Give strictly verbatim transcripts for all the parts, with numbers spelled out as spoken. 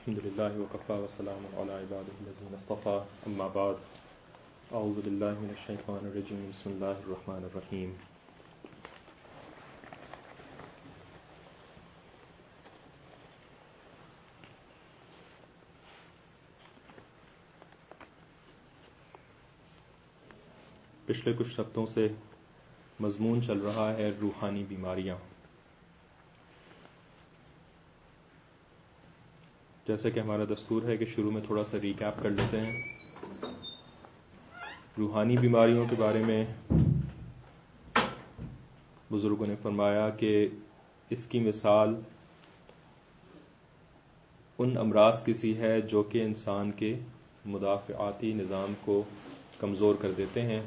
الحمد لله وكفى وسلام على عباده الذين اصطفى أما بعد أعوذ بالله من الشيطان الرجيم بسم الله الرحمن الرحيم پچھلے کچھ ہفتوں سے مضمون چل رہا ہے روحانی بیماریاں. جیسا کہ ہمارا دستور ہے کہ شروع میں تھوڑا سا ریکیپ کر لیتے ہیں. روحانی بیماریوں کے بارے میں بزرگوں نے فرمایا کہ اس کی مثال ان امراض کی سی ہے جو کہ انسان کے مدافعاتی نظام کو کمزور کر دیتے ہیں.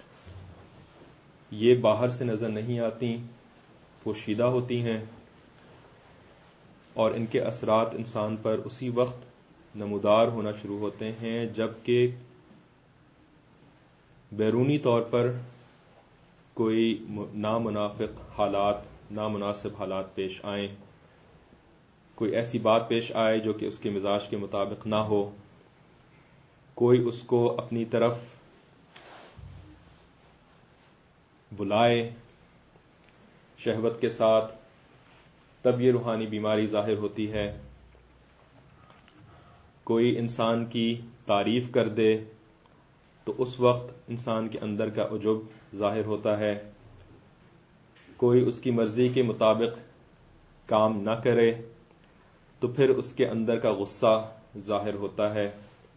یہ باہر سے نظر نہیں آتی، پوشیدہ ہوتی ہیں اور ان کے اثرات انسان پر اسی وقت نمودار ہونا شروع ہوتے ہیں جبکہ بیرونی طور پر کوئی نامنافق حالات، نامناسب حالات پیش آئیں، کوئی ایسی بات پیش آئے جو کہ اس کے مزاج کے مطابق نہ ہو، کوئی اس کو اپنی طرف بلائے شہوت کے ساتھ، تب یہ روحانی بیماری ظاہر ہوتی ہے. کوئی انسان کی تعریف کر دے تو اس وقت انسان کے اندر کا عجب ظاہر ہوتا ہے. کوئی اس کی مرضی کے مطابق کام نہ کرے تو پھر اس کے اندر کا غصہ ظاہر ہوتا ہے.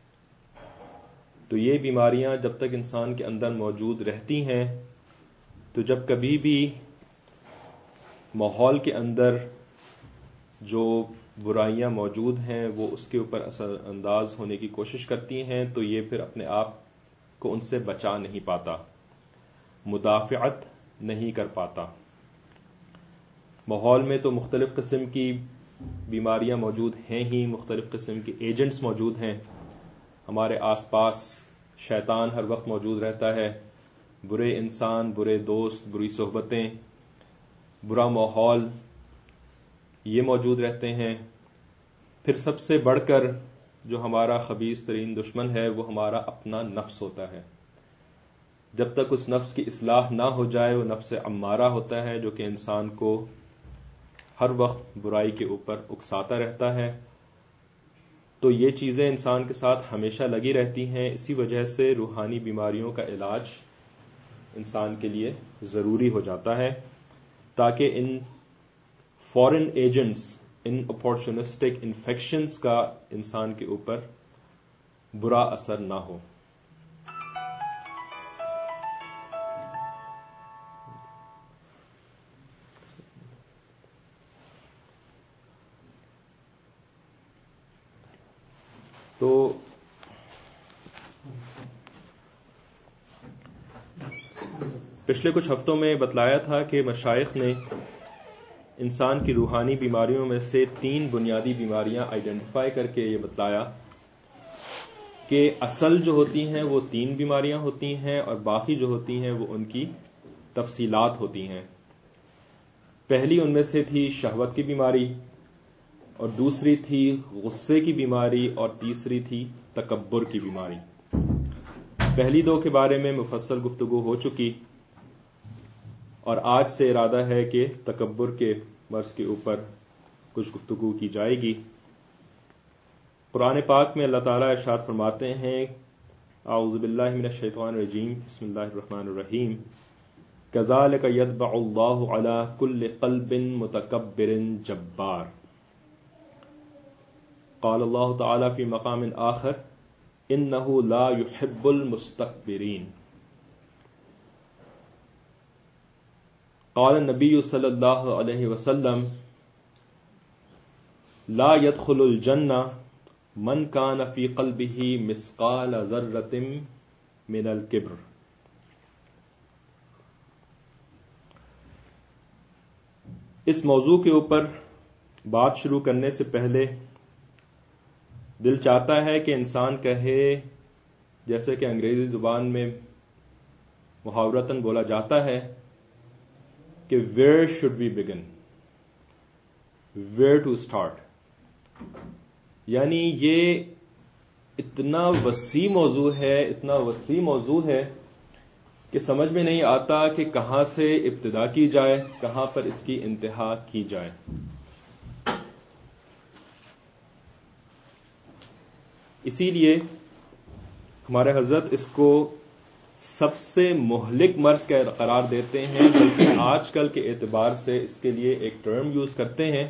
تو یہ بیماریاں جب تک انسان کے اندر موجود رہتی ہیں تو جب کبھی بھی ماحول کے اندر جو برائیاں موجود ہیں وہ اس کے اوپر اثر انداز ہونے کی کوشش کرتی ہیں تو یہ پھر اپنے آپ کو ان سے بچا نہیں پاتا، مدافعت نہیں کر پاتا. ماحول میں تو مختلف قسم کی بیماریاں موجود ہیں ہی، مختلف قسم کے ایجنٹس موجود ہیں. ہمارے آس پاس شیطان ہر وقت موجود رہتا ہے، برے انسان، برے دوست، بری صحبتیں، برا ماحول یہ موجود رہتے ہیں. پھر سب سے بڑھ کر جو ہمارا خبیث ترین دشمن ہے وہ ہمارا اپنا نفس ہوتا ہے. جب تک اس نفس کی اصلاح نہ ہو جائے وہ نفس امارہ ہوتا ہے جو کہ انسان کو ہر وقت برائی کے اوپر اکساتا رہتا ہے. تو یہ چیزیں انسان کے ساتھ ہمیشہ لگی رہتی ہیں. اسی وجہ سے روحانی بیماریوں کا علاج انسان کے لیے ضروری ہو جاتا ہے تاکہ ان فورن ایجنٹس، ان اپارچونسٹک انفیکشنز کا انسان کے اوپر برا اثر نہ ہو. تو پچھلے کچھ ہفتوں میں بتلایا تھا کہ مشائخ نے انسان کی روحانی بیماریوں میں سے تین بنیادی بیماریاں آئیڈینٹیفائی کر کے یہ بتلایا کہ اصل جو ہوتی ہیں وہ تین بیماریاں ہوتی ہیں اور باقی جو ہوتی ہیں وہ ان کی تفصیلات ہوتی ہیں. پہلی ان میں سے تھی شہوت کی بیماری، اور دوسری تھی غصے کی بیماری، اور تیسری تھی تکبر کی بیماری. پہلی دو کے بارے میں مفصل گفتگو ہو چکی اور آج سے ارادہ ہے کہ تکبر کے مرض کے اوپر کچھ گفتگو کی جائے گی. قرآن پاک میں اللہ تعالیٰ ارشاد فرماتے ہیں، اعوذ باللہ من الشیطان الرجیم، بسم اللہ الرحمن الرحیم، کذالک یطبع اللہ علی کل قلب متکبر جبار. قال اللہ تعالیٰ فی مقام آخر انہ لا یحب المستکبرین. قال النبی صلی اللہ علیہ وسلم لا يدخل الجنہ من کان فی قلبہ مثقال ذرۃ من الکبر. اس موضوع کے اوپر بات شروع کرنے سے پہلے دل چاہتا ہے کہ انسان کہے، جیسے کہ انگریزی زبان میں محاورتاً بولا جاتا ہے کہ where should we begin, where to start. یعنی یہ اتنا وسیع موضوع ہے اتنا وسیع موضوع ہے کہ سمجھ میں نہیں آتا کہ کہاں سے ابتدا کی جائے، کہاں پر اس کی انتہا کی جائے۔ اسی لیے ہمارے حضرت اس کو سب سے مہلک مرض کا قرار دیتے ہیں، بلکہ آج کل کے اعتبار سے اس کے لیے ایک ٹرم یوز کرتے ہیں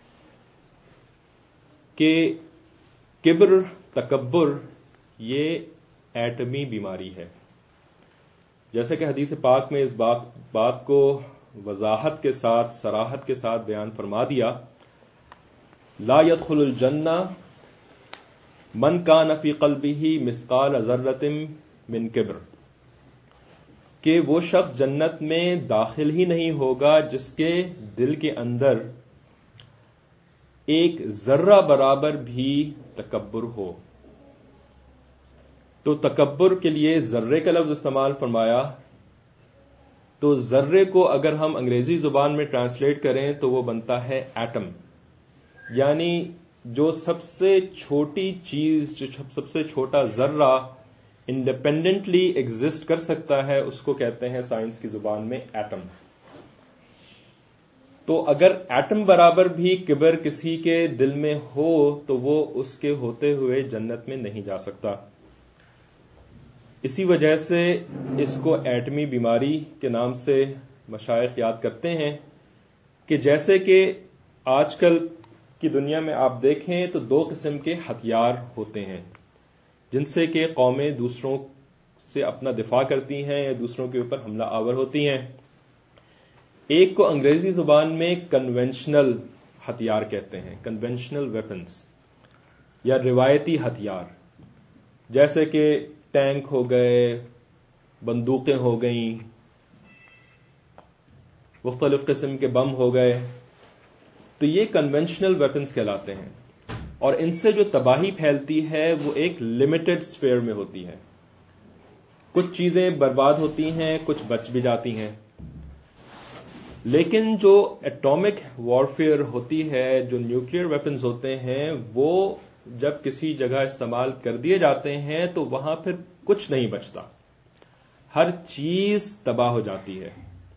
کہ کبر، تکبر یہ ایٹمی بیماری ہے۔ جیسے کہ حدیث پاک میں اس بات بات کو وضاحت کے ساتھ، صراحت کے ساتھ بیان فرما دیا، لا يدخل الجنہ من کان فی قلبہ مثقال ذرۃ من کبر، کہ وہ شخص جنت میں داخل ہی نہیں ہوگا جس کے دل کے اندر ایک ذرہ برابر بھی تکبر ہو۔ تو تکبر کے لیے ذرے کا لفظ استعمال فرمایا، تو ذرے کو اگر ہم انگریزی زبان میں ٹرانسلیٹ کریں تو وہ بنتا ہے ایٹم، یعنی جو سب سے چھوٹی چیز، جو سب سے چھوٹا ذرہ انڈیپینڈنٹلی ایگزسٹ کر سکتا ہے، اس کو کہتے ہیں سائنس کی زبان میں ایٹم۔ تو اگر ایٹم برابر بھی کبر کسی کے دل میں ہو تو وہ اس کے ہوتے ہوئے جنت میں نہیں جا سکتا۔ اسی وجہ سے اس کو ایٹمی بیماری کے نام سے مشائخ یاد کرتے ہیں کہ جیسے کہ آج کل کی دنیا میں آپ دیکھیں تو دو قسم کے ہتھیار ہوتے ہیں جن سے کہ قومیں دوسروں سے اپنا دفاع کرتی ہیں یا دوسروں کے اوپر حملہ آور ہوتی ہیں۔ ایک کو انگریزی زبان میں کنونشنل ہتھیار کہتے ہیں، کنونشنل ویپنز یا روایتی ہتھیار، جیسے کہ ٹینک ہو گئے، بندوقیں ہو گئیں، مختلف قسم کے بم ہو گئے، تو یہ کنونشنل ویپنز کہلاتے ہیں، اور ان سے جو تباہی پھیلتی ہے وہ ایک لمیٹڈ سفیر میں ہوتی ہے، کچھ چیزیں برباد ہوتی ہیں، کچھ بچ بھی جاتی ہیں۔ لیکن جو ایٹامک وارفیئر ہوتی ہے، جو نیوکلیئر ویپنز ہوتے ہیں، وہ جب کسی جگہ استعمال کر دیے جاتے ہیں تو وہاں پھر کچھ نہیں بچتا، ہر چیز تباہ ہو جاتی ہے،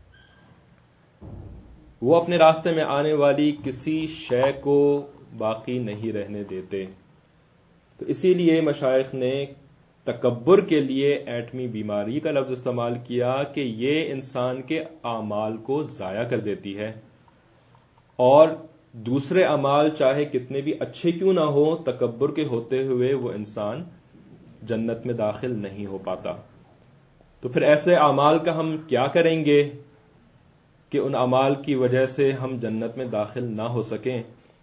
وہ اپنے راستے میں آنے والی کسی شے کو باقی نہیں رہنے دیتے۔ تو اسی لیے مشائخ نے تکبر کے لیے ایٹمی بیماری کا لفظ استعمال کیا کہ یہ انسان کے اعمال کو ضائع کر دیتی ہے، اور دوسرے اعمال چاہے کتنے بھی اچھے کیوں نہ ہو، تکبر کے ہوتے ہوئے وہ انسان جنت میں داخل نہیں ہو پاتا۔ تو پھر ایسے اعمال کا ہم کیا کریں گے کہ ان اعمال کی وجہ سے ہم جنت میں داخل نہ ہو سکیں؟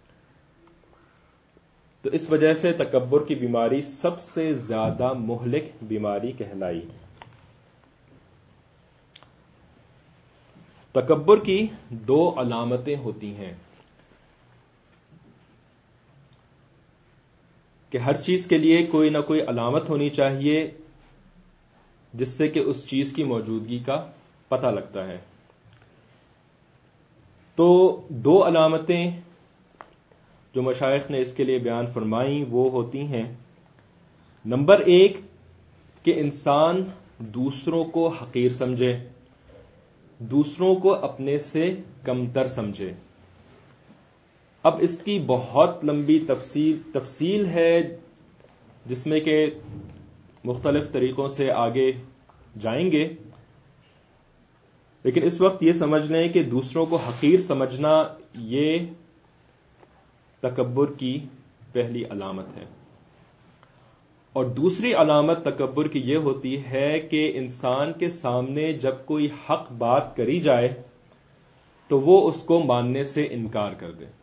تو اس وجہ سے تکبر کی بیماری سب سے زیادہ مہلک بیماری کہلائی۔ تکبر کی دو علامتیں ہوتی ہیں کہ ہر چیز کے لیے کوئی نہ کوئی علامت ہونی چاہیے جس سے کہ اس چیز کی موجودگی کا پتہ لگتا ہے۔ تو دو علامتیں جو مشائخ نے اس کے لیے بیان فرمائیں وہ ہوتی ہیں، نمبر ایک کہ انسان دوسروں کو حقیر سمجھے، دوسروں کو اپنے سے کمتر سمجھے۔ اب اس کی بہت لمبی تفصیل تفصیل ہے جس میں کہ مختلف طریقوں سے آگے جائیں گے، لیکن اس وقت یہ سمجھ لیں کہ دوسروں کو حقیر سمجھنا یہ تکبر کی پہلی علامت ہے، اور دوسری علامت تکبر کی یہ ہوتی ہے کہ انسان کے سامنے جب کوئی حق بات کری جائے تو وہ اس کو ماننے سے انکار کر دے۔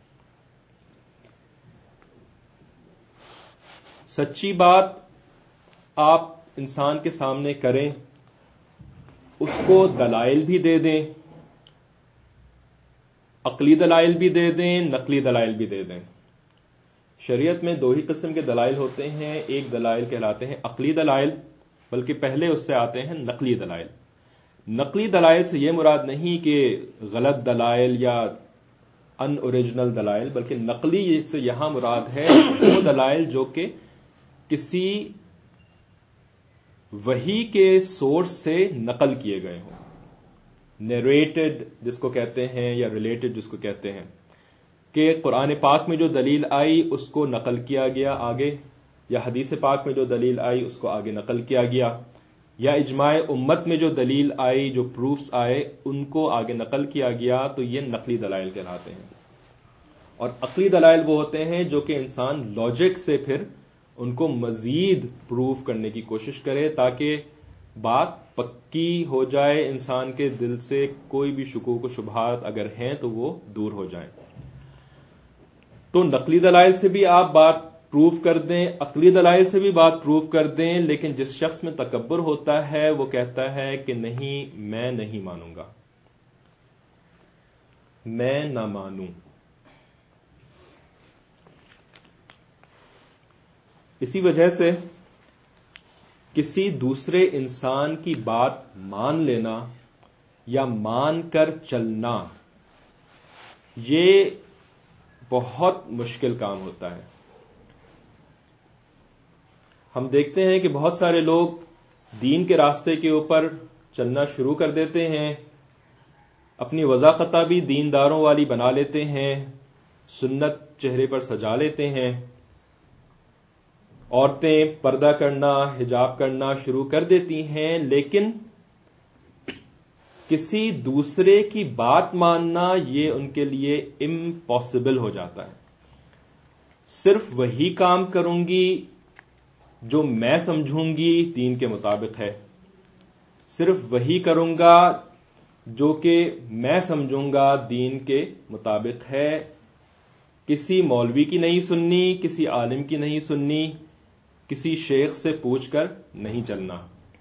سچی بات آپ انسان کے سامنے کریں، اس کو دلائل بھی دے دیں، عقلی دلائل بھی دے دیں، نقلی دلائل بھی دے دیں۔ شریعت میں دو ہی قسم کے دلائل ہوتے ہیں، ایک دلائل کہلاتے ہیں عقلی دلائل، بلکہ پہلے اس سے آتے ہیں نقلی دلائل۔ نقلی دلائل سے یہ مراد نہیں کہ غلط دلائل یا ان اوریجنل دلائل، بلکہ نقلی سے یہاں مراد ہے وہ دلائل جو کہ کسی وحی کے سورس سے نقل کیے گئے ہوں، نیریٹڈ جس کو کہتے ہیں یا ریلیٹڈ جس کو کہتے ہیں، کہ قرآن پاک میں جو دلیل آئی اس کو نقل کیا گیا آگے، یا حدیث پاک میں جو دلیل آئی اس کو آگے نقل کیا گیا، یا اجماع امت میں جو دلیل آئی، جو پروفز آئے ان کو آگے نقل کیا گیا، تو یہ نقلی دلائل کہلاتے ہیں۔ اور عقلی دلائل وہ ہوتے ہیں جو کہ انسان لاجک سے پھر ان کو مزید پروف کرنے کی کوشش کرے تاکہ بات پکی ہو جائے، انسان کے دل سے کوئی بھی شکوک و شبہات اگر ہیں تو وہ دور ہو جائیں۔ تو نقلی دلائل سے بھی آپ بات پروف کر دیں، عقلی دلائل سے بھی بات پروف کر دیں، لیکن جس شخص میں تکبر ہوتا ہے وہ کہتا ہے کہ نہیں، میں نہیں مانوں گا، میں نہ مانوں۔ اسی وجہ سے کسی دوسرے انسان کی بات مان لینا یا مان کر چلنا یہ بہت مشکل کام ہوتا ہے۔ ہم دیکھتے ہیں کہ بہت سارے لوگ دین کے راستے کے اوپر چلنا شروع کر دیتے ہیں، اپنی وضاقتہ بھی دینداروں والی بنا لیتے ہیں، سنت چہرے پر سجا لیتے ہیں، عورتیں پردہ کرنا، حجاب کرنا شروع کر دیتی ہیں، لیکن کسی دوسرے کی بات ماننا یہ ان کے لیے امپاسبل ہو جاتا ہے۔ صرف وہی کام کروں گی جو میں سمجھوں گی دین کے مطابق ہے، صرف وہی کروں گا جو کہ میں سمجھوں گا دین کے مطابق ہے، کسی مولوی کی نہیں سننی، کسی عالم کی نہیں سننی، کسی شیخ سے پوچھ کر نہیں چلنا۔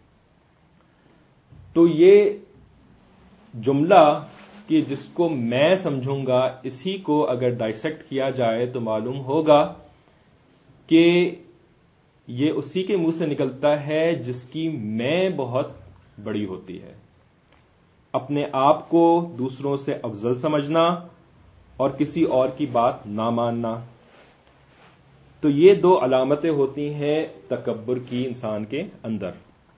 تو یہ جملہ کہ جس کو میں سمجھوں گا، اسی کو اگر ڈائسیکٹ کیا جائے تو معلوم ہوگا کہ یہ اسی کے منہ سے نکلتا ہے جس کی میں بہت بڑی ہوتی ہے، اپنے آپ کو دوسروں سے افضل سمجھنا اور کسی اور کی بات نہ ماننا۔ تو یہ دو علامتیں ہوتی ہیں تکبر کی انسان کے اندر۔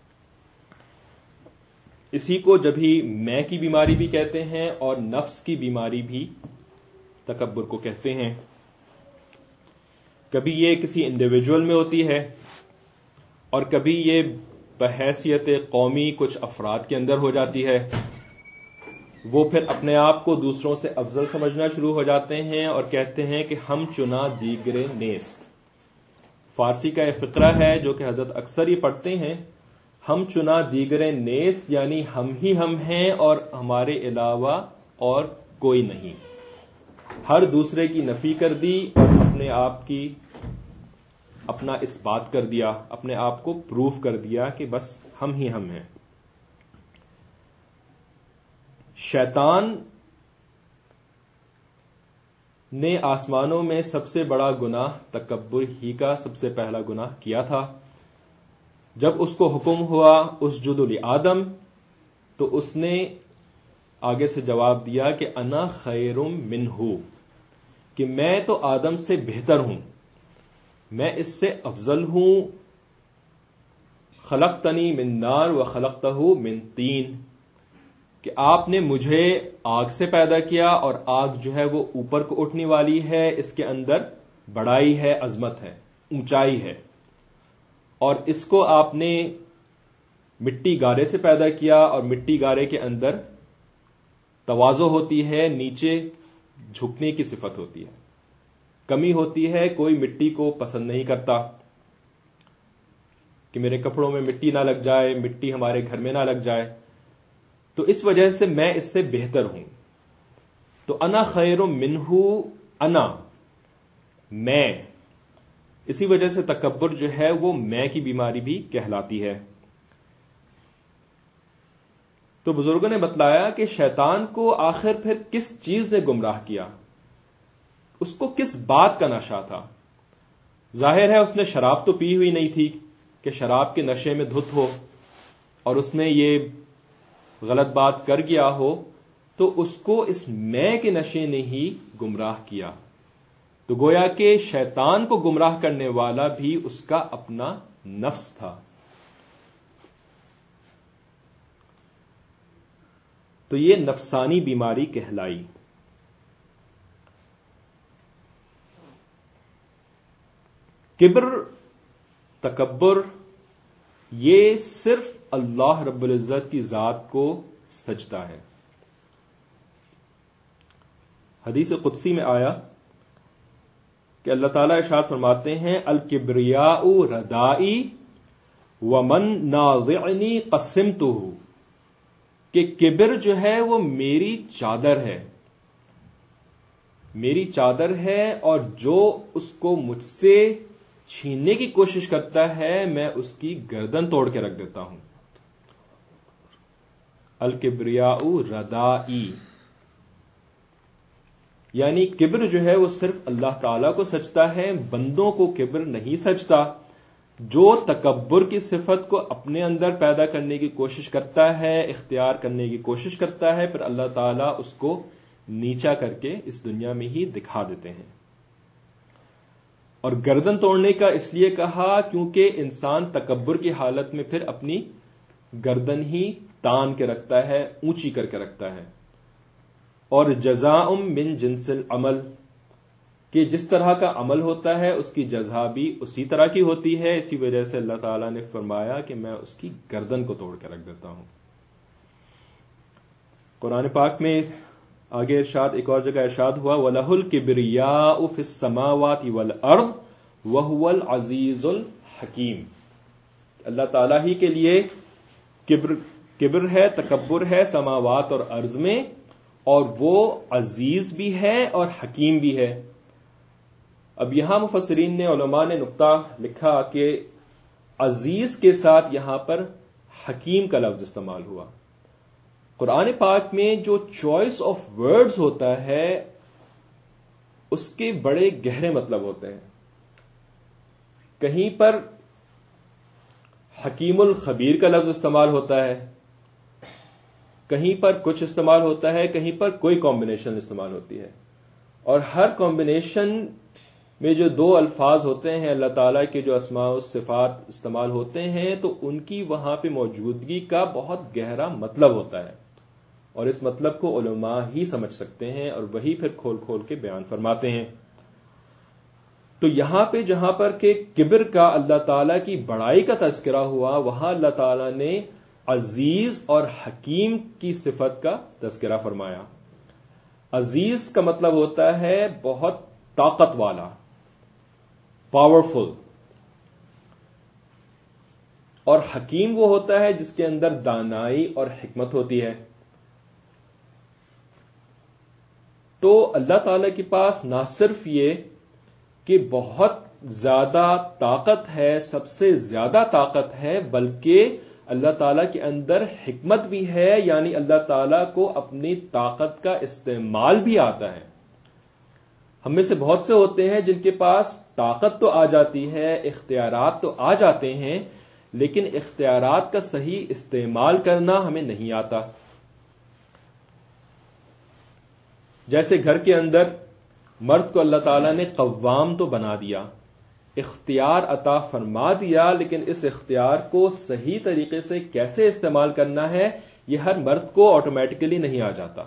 اسی کو جبھی میں کی بیماری بھی کہتے ہیں اور نفس کی بیماری بھی تکبر کو کہتے ہیں۔ کبھی یہ کسی انڈیویجول میں ہوتی ہے اور کبھی یہ بحیثیت قومی کچھ افراد کے اندر ہو جاتی ہے، وہ پھر اپنے آپ کو دوسروں سے افضل سمجھنا شروع ہو جاتے ہیں اور کہتے ہیں کہ ہم چنا دیگر نیست۔ فارسی کا ایک فقرہ ہے جو کہ حضرت اکثر ہی پڑھتے ہیں، ہم چنا دیگر نیست، یعنی ہم ہی ہم ہیں اور ہمارے علاوہ اور کوئی نہیں۔ ہر دوسرے کی نفی کر دی اور اپنے آپ کی اپنا اس بات کر دیا، اپنے آپ کو پروف کر دیا کہ بس ہم ہی ہم ہیں۔ شیطان نے آسمانوں میں سب سے بڑا گناہ تکبر ہی کا سب سے پہلا گناہ کیا تھا۔ جب اس کو حکم ہوا اسجد لآدم تو اس نے آگے سے جواب دیا کہ انا خیر منہ، کہ میں تو آدم سے بہتر ہوں، میں اس سے افضل ہوں۔ خلقتنی من نار و خلقتہ من طین، کہ آپ نے مجھے آگ سے پیدا کیا اور آگ جو ہے وہ اوپر کو اٹھنے والی ہے، اس کے اندر بڑائی ہے، عظمت ہے، اونچائی ہے، اور اس کو آپ نے مٹی گارے سے پیدا کیا اور مٹی گارے کے اندر تواضع ہوتی ہے، نیچے جھکنے کی صفت ہوتی ہے، کمی ہوتی ہے، کوئی مٹی کو پسند نہیں کرتا کہ میرے کپڑوں میں مٹی نہ لگ جائے، مٹی ہمارے گھر میں نہ لگ جائے، تو اس وجہ سے میں اس سے بہتر ہوں۔ تو انا خیر منہ، انا میں، اسی وجہ سے تکبر جو ہے وہ میں کی بیماری بھی کہلاتی ہے۔ تو بزرگوں نے بتلایا کہ شیطان کو آخر پھر کس چیز نے گمراہ کیا، اس کو کس بات کا نشہ تھا۔ ظاہر ہے اس نے شراب تو پی ہوئی نہیں تھی کہ شراب کے نشے میں دھت ہو اور اس نے یہ غلط بات کر گیا ہو، تو اس کو اس میں کے نشے نے ہی گمراہ کیا. تو گویا کہ شیطان کو گمراہ کرنے والا بھی اس کا اپنا نفس تھا. تو یہ نفسانی بیماری کہلائی. کبر، تکبر، یہ صرف اللہ رب العزت کی ذات کو سجدہ ہے. حدیث قدسی میں آیا کہ اللہ تعالیٰ ارشاد فرماتے ہیں الکبریاء ردائی ومن نازعنی قسمتہ، کہ کبر جو ہے وہ میری چادر ہے، میری چادر ہے، اور جو اس کو مجھ سے چھیننے کی کوشش کرتا ہے میں اس کی گردن توڑ کے رکھ دیتا ہوں. الکبریاء ردائی، یعنی کبر جو ہے وہ صرف اللہ تعالیٰ کو سجتا ہے، بندوں کو کبر نہیں سجتا. جو تکبر کی صفت کو اپنے اندر پیدا کرنے کی کوشش کرتا ہے، اختیار کرنے کی کوشش کرتا ہے، پھر اللہ تعالیٰ اس کو نیچا کر کے اس دنیا میں ہی دکھا دیتے ہیں. اور گردن توڑنے کا اس لیے کہا کیونکہ انسان تکبر کی حالت میں پھر اپنی گردن ہی تان کے رکھتا ہے، اونچی کر کے رکھتا ہے. اور جزاء من جنس العمل، کہ جس طرح کا عمل ہوتا ہے اس کی جزا بھی اسی طرح کی ہوتی ہے. اسی وجہ سے اللہ تعالیٰ نے فرمایا کہ میں اس کی گردن کو توڑ کے رکھ دیتا ہوں. قرآن پاک میں آگے ارشاد، ایک اور جگہ ارشاد ہوا وَلَهُ الْكِبْرِيَاءُ فِي السَّمَاوَاتِ وَالْأَرْضِ وَهُوَ الْعَزِيزُ الْحَكِيمُ. اللہ تعالیٰ ہی کے لیے کبر کبر ہے، تکبر ہے سماوات اور ارض میں، اور وہ عزیز بھی ہے اور حکیم بھی ہے. اب یہاں مفسرین نے، علماء نے نقطہ لکھا کہ عزیز کے ساتھ یہاں پر حکیم کا لفظ استعمال ہوا. قرآن پاک میں جو چوائس آف ورڈز ہوتا ہے اس کے بڑے گہرے مطلب ہوتے ہیں. کہیں پر حکیم الخبیر کا لفظ استعمال ہوتا ہے، کہیں پر کچھ استعمال ہوتا ہے، کہیں پر کوئی کمبینیشن استعمال ہوتی ہے. اور ہر کمبینیشن میں جو دو الفاظ ہوتے ہیں اللہ تعالیٰ کے جو اسماء و صفات استعمال ہوتے ہیں تو ان کی وہاں پہ موجودگی کا بہت گہرا مطلب ہوتا ہے، اور اس مطلب کو علماء ہی سمجھ سکتے ہیں اور وہی پھر کھول کھول کے بیان فرماتے ہیں. تو یہاں پہ جہاں پر کہ کبر کا اللہ تعالیٰ کی بڑائی کا تذکرہ ہوا، وہاں اللہ تعالیٰ نے عزیز اور حکیم کی صفت کا تذکرہ فرمایا. عزیز کا مطلب ہوتا ہے بہت طاقت والا، پاورفل، اور حکیم وہ ہوتا ہے جس کے اندر دانائی اور حکمت ہوتی ہے. تو اللہ تعالی کے پاس نہ صرف یہ کہ بہت زیادہ طاقت ہے، سب سے زیادہ طاقت ہے، بلکہ اللہ تعالیٰ کے اندر حکمت بھی ہے، یعنی اللہ تعالیٰ کو اپنی طاقت کا استعمال بھی آتا ہے. ہم میں سے بہت سے ہوتے ہیں جن کے پاس طاقت تو آ جاتی ہے، اختیارات تو آ جاتے ہیں، لیکن اختیارات کا صحیح استعمال کرنا ہمیں نہیں آتا. جیسے گھر کے اندر مرد کو اللہ تعالیٰ نے قوام تو بنا دیا، اختیار عطا فرما دیا، لیکن اس اختیار کو صحیح طریقے سے کیسے استعمال کرنا ہے یہ ہر مرد کو آٹومیٹکلی نہیں آ جاتا.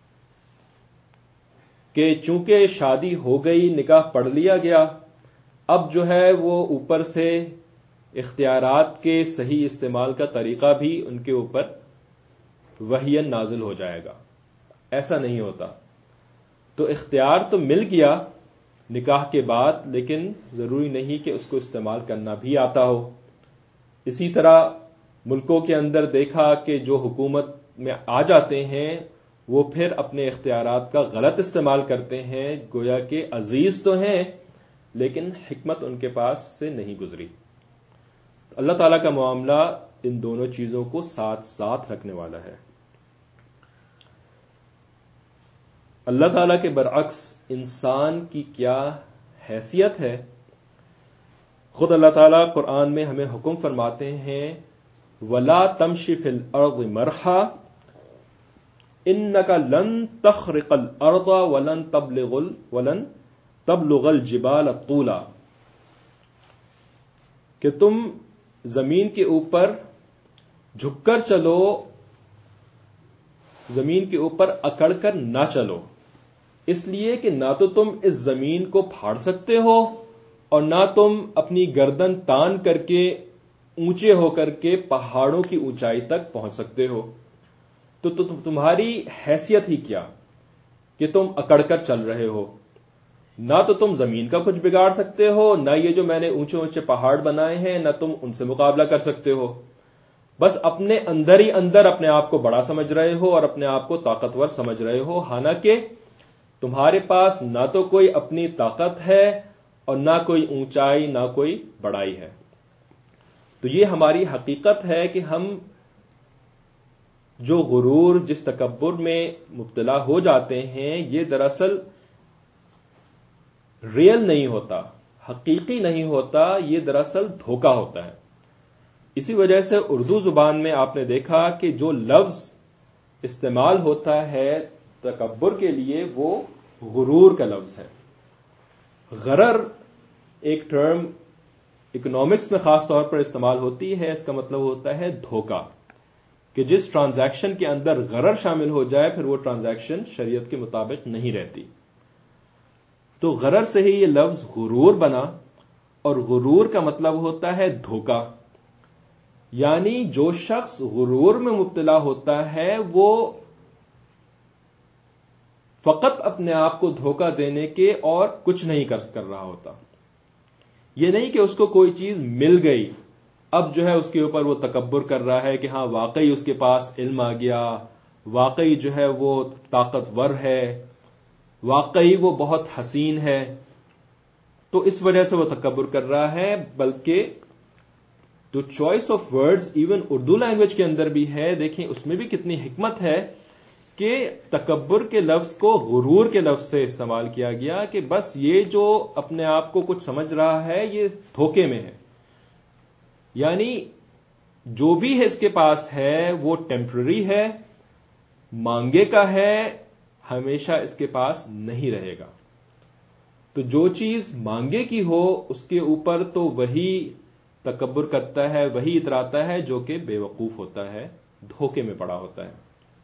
کہ چونکہ شادی ہو گئی، نکاح پڑھ لیا گیا، اب جو ہے وہ اوپر سے اختیارات کے صحیح استعمال کا طریقہ بھی ان کے اوپر وحیاً نازل ہو جائے گا. ایسا نہیں ہوتا. تو اختیار تو مل گیا نکاح کے بعد، لیکن ضروری نہیں کہ اس کو استعمال کرنا بھی آتا ہو. اسی طرح ملکوں کے اندر دیکھا کہ جو حکومت میں آ جاتے ہیں وہ پھر اپنے اختیارات کا غلط استعمال کرتے ہیں، گویا کہ عزیز تو ہیں لیکن حکمت ان کے پاس سے نہیں گزری. اللہ تعالیٰ کا معاملہ ان دونوں چیزوں کو ساتھ ساتھ رکھنے والا ہے. اللہ تعالیٰ کے برعکس انسان کی کیا حیثیت ہے؟ خود اللہ تعالیٰ قرآن میں ہمیں حکم فرماتے ہیں وَلَا تَمْشِ فِي الْأَرْضِ مَرْحًا، انک لن تخرق الارض ولن تبلغ ولن تبلغ الجبال طولا، کہ تم زمین کے اوپر جھک کر چلو، زمین کے اوپر اکڑ کر نہ چلو، اس لیے کہ نہ تو تم اس زمین کو پھاڑ سکتے ہو اور نہ تم اپنی گردن تان کر کے اونچے ہو کر کے پہاڑوں کی اونچائی تک پہنچ سکتے ہو۔ تو تمہاری حیثیت ہی کیا کہ تم اکڑ کر چل رہے ہو؟ نہ تو تم زمین کا کچھ بگاڑ سکتے ہو، نہ یہ جو میں نے اونچے اونچے پہاڑ بنائے ہیں نہ تم ان سے مقابلہ کر سکتے ہو۔ بس اپنے اندر ہی اندر اپنے آپ کو بڑا سمجھ رہے ہو اور اپنے آپ کو طاقتور سمجھ رہے ہو، حالانکہ تمہارے پاس نہ تو کوئی اپنی طاقت ہے اور نہ کوئی اونچائی نہ کوئی بڑائی ہے۔ تو یہ ہماری حقیقت ہے کہ ہم جو غرور، جس تکبر میں مبتلا ہو جاتے ہیں، یہ دراصل ریئل نہیں ہوتا، حقیقی نہیں ہوتا، یہ دراصل دھوکہ ہوتا ہے۔ اسی وجہ سے اردو زبان میں آپ نے دیکھا کہ جو لفظ استعمال ہوتا ہے تکبر کے لیے وہ غرور کا لفظ ہے۔ غرر ایک ٹرم اکنامکس میں خاص طور پر استعمال ہوتی ہے، اس کا مطلب ہوتا ہے دھوکہ، کہ جس ٹرانزیکشن کے اندر غرر شامل ہو جائے پھر وہ ٹرانزیکشن شریعت کے مطابق نہیں رہتی۔ تو غرر سے ہی یہ لفظ غرور بنا، اور غرور کا مطلب ہوتا ہے دھوکہ، یعنی جو شخص غرور میں مبتلا ہوتا ہے وہ فقط اپنے آپ کو دھوکہ دینے کے اور کچھ نہیں کر رہا ہوتا۔ یہ نہیں کہ اس کو کوئی چیز مل گئی، اب جو ہے اس کے اوپر وہ تکبر کر رہا ہے کہ ہاں واقعی اس کے پاس علم آ گیا، واقعی جو ہے وہ طاقتور ہے، واقعی وہ بہت حسین ہے، تو اس وجہ سے وہ تکبر کر رہا ہے۔ بلکہ جو choice of words even Urdu language کے اندر بھی ہے، دیکھیں اس میں بھی کتنی حکمت ہے کہ تکبر کے لفظ کو غرور کے لفظ سے استعمال کیا گیا، کہ بس یہ جو اپنے آپ کو کچھ سمجھ رہا ہے یہ دھوکے میں ہے، یعنی جو بھی ہے اس کے پاس ہے وہ ٹیمپرری ہے، مانگے کا ہے، ہمیشہ اس کے پاس نہیں رہے گا۔ تو جو چیز مانگے کی ہو اس کے اوپر تو وہی تکبر کرتا ہے، وہی اتراتا ہے جو کہ بے وقوف ہوتا ہے، دھوکے میں پڑا ہوتا ہے۔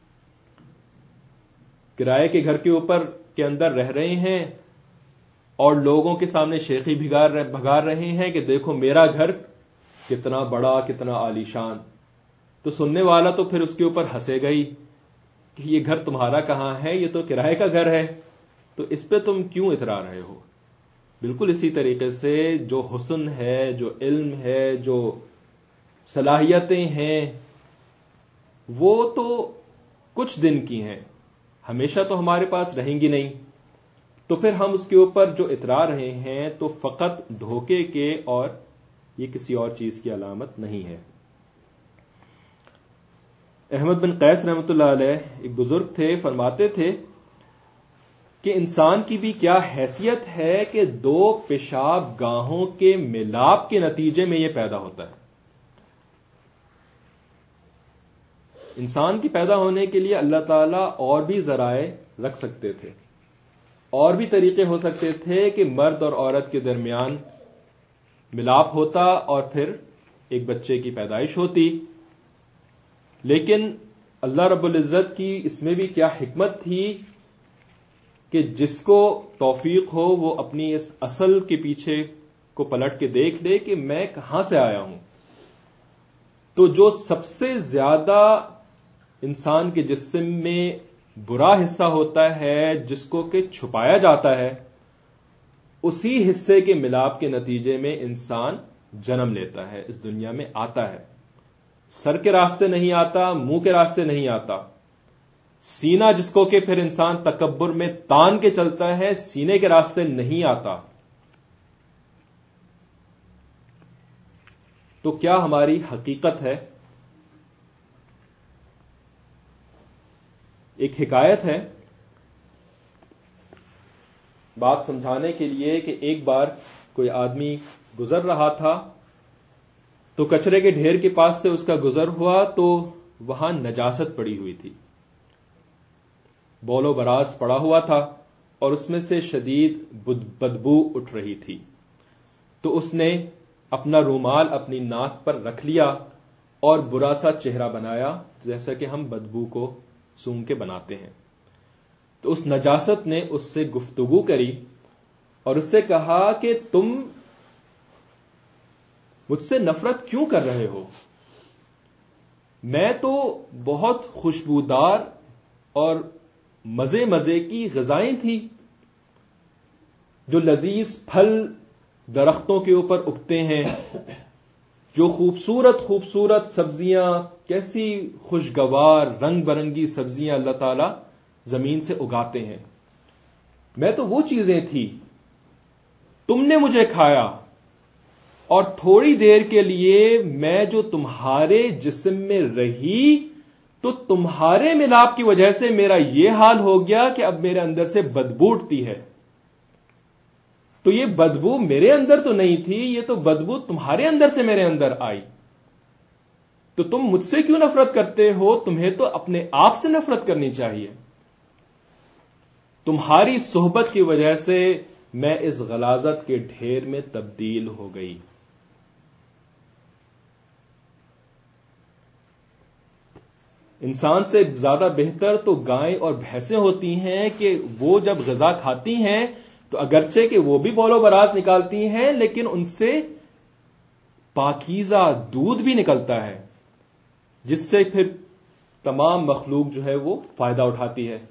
کرائے کے گھر کے اوپر کے اندر رہ رہے ہیں اور لوگوں کے سامنے شیخی بھگار رہے ہیں کہ دیکھو میرا گھر کتنا بڑا، کتنا عالیشان، تو سننے والا تو پھر اس کے اوپر ہنسے گا ہی کہ یہ گھر تمہارا کہاں ہے، یہ تو کرائے کا گھر ہے، تو اس پہ تم کیوں اترا رہے ہو؟ بالکل اسی طریقے سے جو حسن ہے، جو علم ہے، جو صلاحیتیں ہیں، وہ تو کچھ دن کی ہیں، ہمیشہ تو ہمارے پاس رہیں گی نہیں، تو پھر ہم اس کے اوپر جو اترا رہے ہیں تو فقط دھوکے کے، اور یہ کسی اور چیز کی علامت نہیں ہے۔ احمد بن قیس رحمۃ اللہ علیہ ایک بزرگ تھے، فرماتے تھے کہ انسان کی بھی کیا حیثیت ہے کہ دو پیشاب گاہوں کے ملاپ کے نتیجے میں یہ پیدا ہوتا ہے۔ انسان کی پیدا ہونے کے لیے اللہ تعالیٰ اور بھی ذرائع رکھ سکتے تھے، اور بھی طریقے ہو سکتے تھے کہ مرد اور عورت کے درمیان ملاپ ہوتا اور پھر ایک بچے کی پیدائش ہوتی، لیکن اللہ رب العزت کی اس میں بھی کیا حکمت تھی کہ جس کو توفیق ہو وہ اپنی اس اصل کے پیچھے کو پلٹ کے دیکھ لے کہ میں کہاں سے آیا ہوں۔ تو جو سب سے زیادہ انسان کے جسم میں برا حصہ ہوتا ہے جس کو کہ چھپایا جاتا ہے، اسی حصے کے ملاپ کے نتیجے میں انسان جنم لیتا ہے، اس دنیا میں آتا ہے۔ سر کے راستے نہیں آتا، منہ کے راستے نہیں آتا، سینہ جس کو کہ پھر انسان تکبر میں تان کے چلتا ہے، سینے کے راستے نہیں آتا۔ تو کیا ہماری حقیقت ہے؟ ایک حکایت ہے بات سمجھانے کے لیے کہ ایک بار کوئی آدمی گزر رہا تھا تو کچرے کے ڈھیر کے پاس سے اس کا گزر ہوا تو وہاں نجاست پڑی ہوئی تھی۔ بول و براز پڑا ہوا تھا اور اس میں سے شدید بدبو اٹھ رہی تھی، تو اس نے اپنا رومال اپنی ناک پر رکھ لیا اور برا سا چہرہ بنایا جیسا کہ ہم بدبو کو سونگ کے بناتے ہیں۔ تو اس نجاست نے اس سے گفتگو کری اور اس سے کہا کہ تم مجھ سے نفرت کیوں کر رہے ہو؟ میں تو بہت خوشبودار اور مزے مزے کی غذائیں تھی، جو لذیذ پھل درختوں کے اوپر اگتے ہیں، جو خوبصورت خوبصورت سبزیاں، کیسی خوشگوار رنگ برنگی سبزیاں اللہ تعالی زمین سے اگاتے ہیں، میں تو وہ چیزیں تھی، تم نے مجھے کھایا اور تھوڑی دیر کے لیے میں جو تمہارے جسم میں رہی تو تمہارے ملاپ کی وجہ سے میرا یہ حال ہو گیا کہ اب میرے اندر سے بدبو اٹھتی ہے۔ تو یہ بدبو میرے اندر تو نہیں تھی، یہ تو بدبو تمہارے اندر سے میرے اندر آئی۔ تو تم مجھ سے کیوں نفرت کرتے ہو؟ تمہیں تو اپنے آپ سے نفرت کرنی چاہیے۔ تمہاری صحبت کی وجہ سے میں اس غلاظت کے ڈھیر میں تبدیل ہو گئی۔ انسان سے زیادہ بہتر تو گائیں اور بھینسیں ہوتی ہیں کہ وہ جب غذا کھاتی ہیں تو اگرچہ کہ وہ بھی بول و براز نکالتی ہیں، لیکن ان سے پاکیزہ دودھ بھی نکلتا ہے، جس سے پھر تمام مخلوق جو ہے وہ فائدہ اٹھاتی ہے۔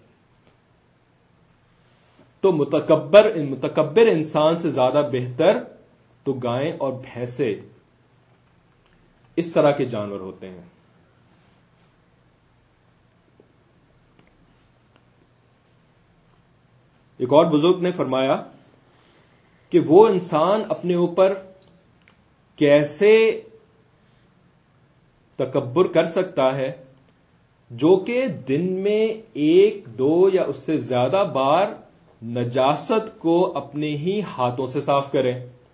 تو متکبر متکبر انسان سے زیادہ بہتر تو گائیں اور بھینسیں اس طرح کے جانور ہوتے ہیں۔ ایک اور بزرگ نے فرمایا کہ وہ انسان اپنے اوپر کیسے تکبر کر سکتا ہے جو کہ دن میں ایک دو یا اس سے زیادہ بار نجاست کو اپنے ہی ہاتھوں سے صاف کرے۔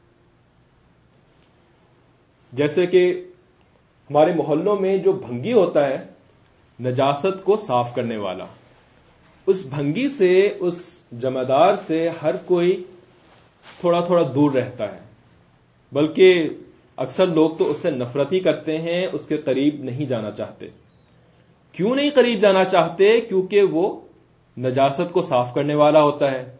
جیسے کہ ہمارے محلوں میں جو بھنگی ہوتا ہے نجاست کو صاف کرنے والا، اس بھنگی سے، اس جمعدار سے ہر کوئی تھوڑا تھوڑا دور رہتا ہے، بلکہ اکثر لوگ تو اس سے نفرت ہی کرتے ہیں، اس کے قریب نہیں جانا چاہتے۔ کیوں نہیں قریب جانا چاہتے؟ کیونکہ وہ نجاست کو صاف کرنے والا ہوتا ہے۔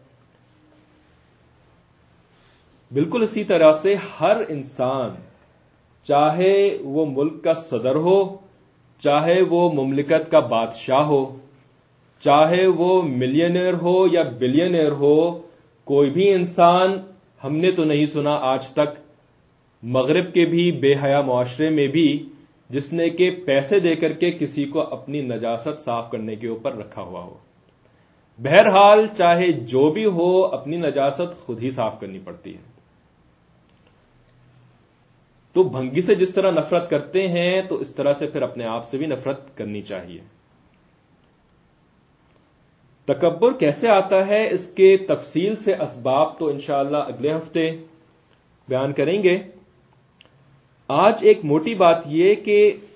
بالکل اسی طرح سے ہر انسان، چاہے وہ ملک کا صدر ہو، چاہے وہ مملکت کا بادشاہ ہو، چاہے وہ ملینئر ہو یا بلینئر ہو، کوئی بھی انسان، ہم نے تو نہیں سنا آج تک مغرب کے بھی بے حیا معاشرے میں بھی، جس نے کہ پیسے دے کر کے کسی کو اپنی نجاست صاف کرنے کے اوپر رکھا ہوا ہو۔ بہرحال چاہے جو بھی ہو، اپنی نجاست خود ہی صاف کرنی پڑتی ہے۔ تو بھنگی سے جس طرح نفرت کرتے ہیں تو اس طرح سے پھر اپنے آپ سے بھی نفرت کرنی چاہیے۔ تکبر کیسے آتا ہے، اس کے تفصیل سے اسباب تو انشاءاللہ اگلے ہفتے بیان کریں گے۔ آج ایک موٹی بات یہ کہ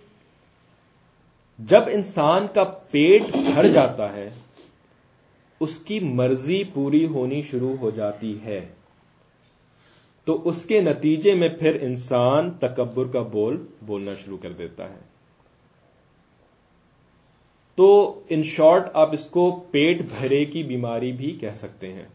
جب انسان کا پیٹ بھر جاتا ہے، اس کی مرضی پوری ہونی شروع ہو جاتی ہے، تو اس کے نتیجے میں پھر انسان تکبر کا بول بولنا شروع کر دیتا ہے۔ تو ان شارٹ آپ اس کو پیٹ بھرے کی بیماری بھی کہہ سکتے ہیں۔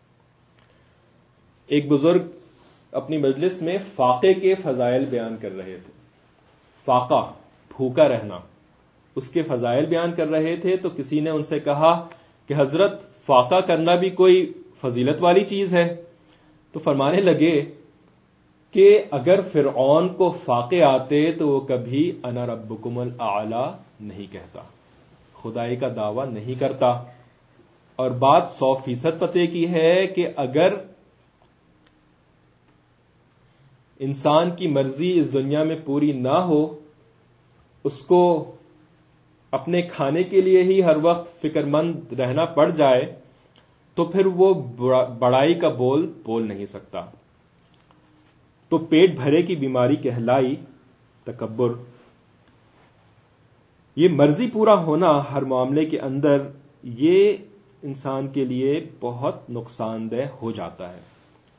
ایک بزرگ اپنی مجلس میں فاقے کے فضائل بیان کر رہے تھے۔ فاقہ، بھوکا رہنا، اس کے فضائل بیان کر رہے تھے، تو کسی نے ان سے کہا کہ حضرت فاقہ کرنا بھی کوئی فضیلت والی چیز ہے؟ تو فرمانے لگے کہ اگر فرعون کو فاقے آتے تو وہ کبھی انا ربکم الاعلی نہیں کہتا، خدائی کا دعویٰ نہیں کرتا۔ اور بات سو فیصد پتے کی ہے کہ اگر انسان کی مرضی اس دنیا میں پوری نہ ہو، اس کو اپنے کھانے کے لیے ہی ہر وقت فکر مند رہنا پڑ جائے، تو پھر وہ بڑائی کا بول بول نہیں سکتا۔ تو پیٹ بھرے کی بیماری کہلائی تکبر۔ یہ مرضی پورا ہونا ہر معاملے کے اندر یہ انسان کے لیے بہت نقصان دہ ہو جاتا ہے.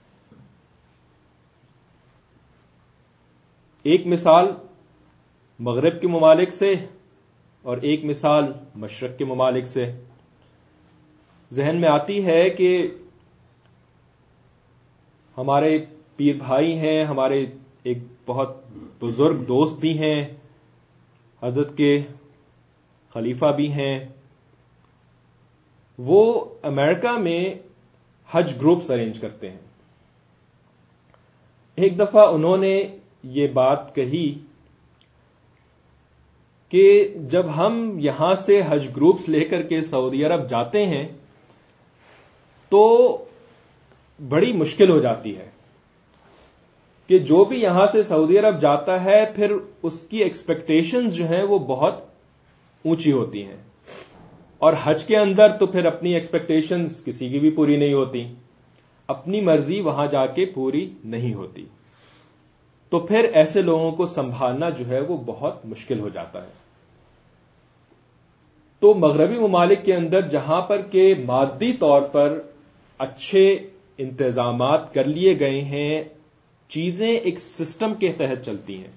ایک مثال مغرب کے ممالک سے اور ایک مثال مشرق کے ممالک سے ذہن میں آتی ہے کہ ہمارے پیر بھائی ہیں، ہمارے ایک بہت بزرگ دوست بھی ہیں، حضرت کے خلیفہ بھی ہیں. وہ امریکہ میں حج گروپس ارینج کرتے ہیں. ایک دفعہ انہوں نے یہ بات کہی کہ جب ہم یہاں سے حج گروپس لے کر کے سعودی عرب جاتے ہیں تو بڑی مشکل ہو جاتی ہے کہ جو بھی یہاں سے سعودی عرب جاتا ہے پھر اس کی ایکسپیکٹیشنز جو ہیں وہ بہت اونچی ہوتی ہیں، اور حج کے اندر تو پھر اپنی ایکسپیکٹیشنز کسی کی بھی پوری نہیں ہوتی، اپنی مرضی وہاں جا کے پوری نہیں ہوتی. تو پھر ایسے لوگوں کو سنبھالنا جو ہے وہ بہت مشکل ہو جاتا ہے. تو مغربی ممالک کے اندر جہاں پر کہ مادی طور پر اچھے انتظامات کر لیے گئے ہیں، چیزیں ایک سسٹم کے تحت چلتی ہیں،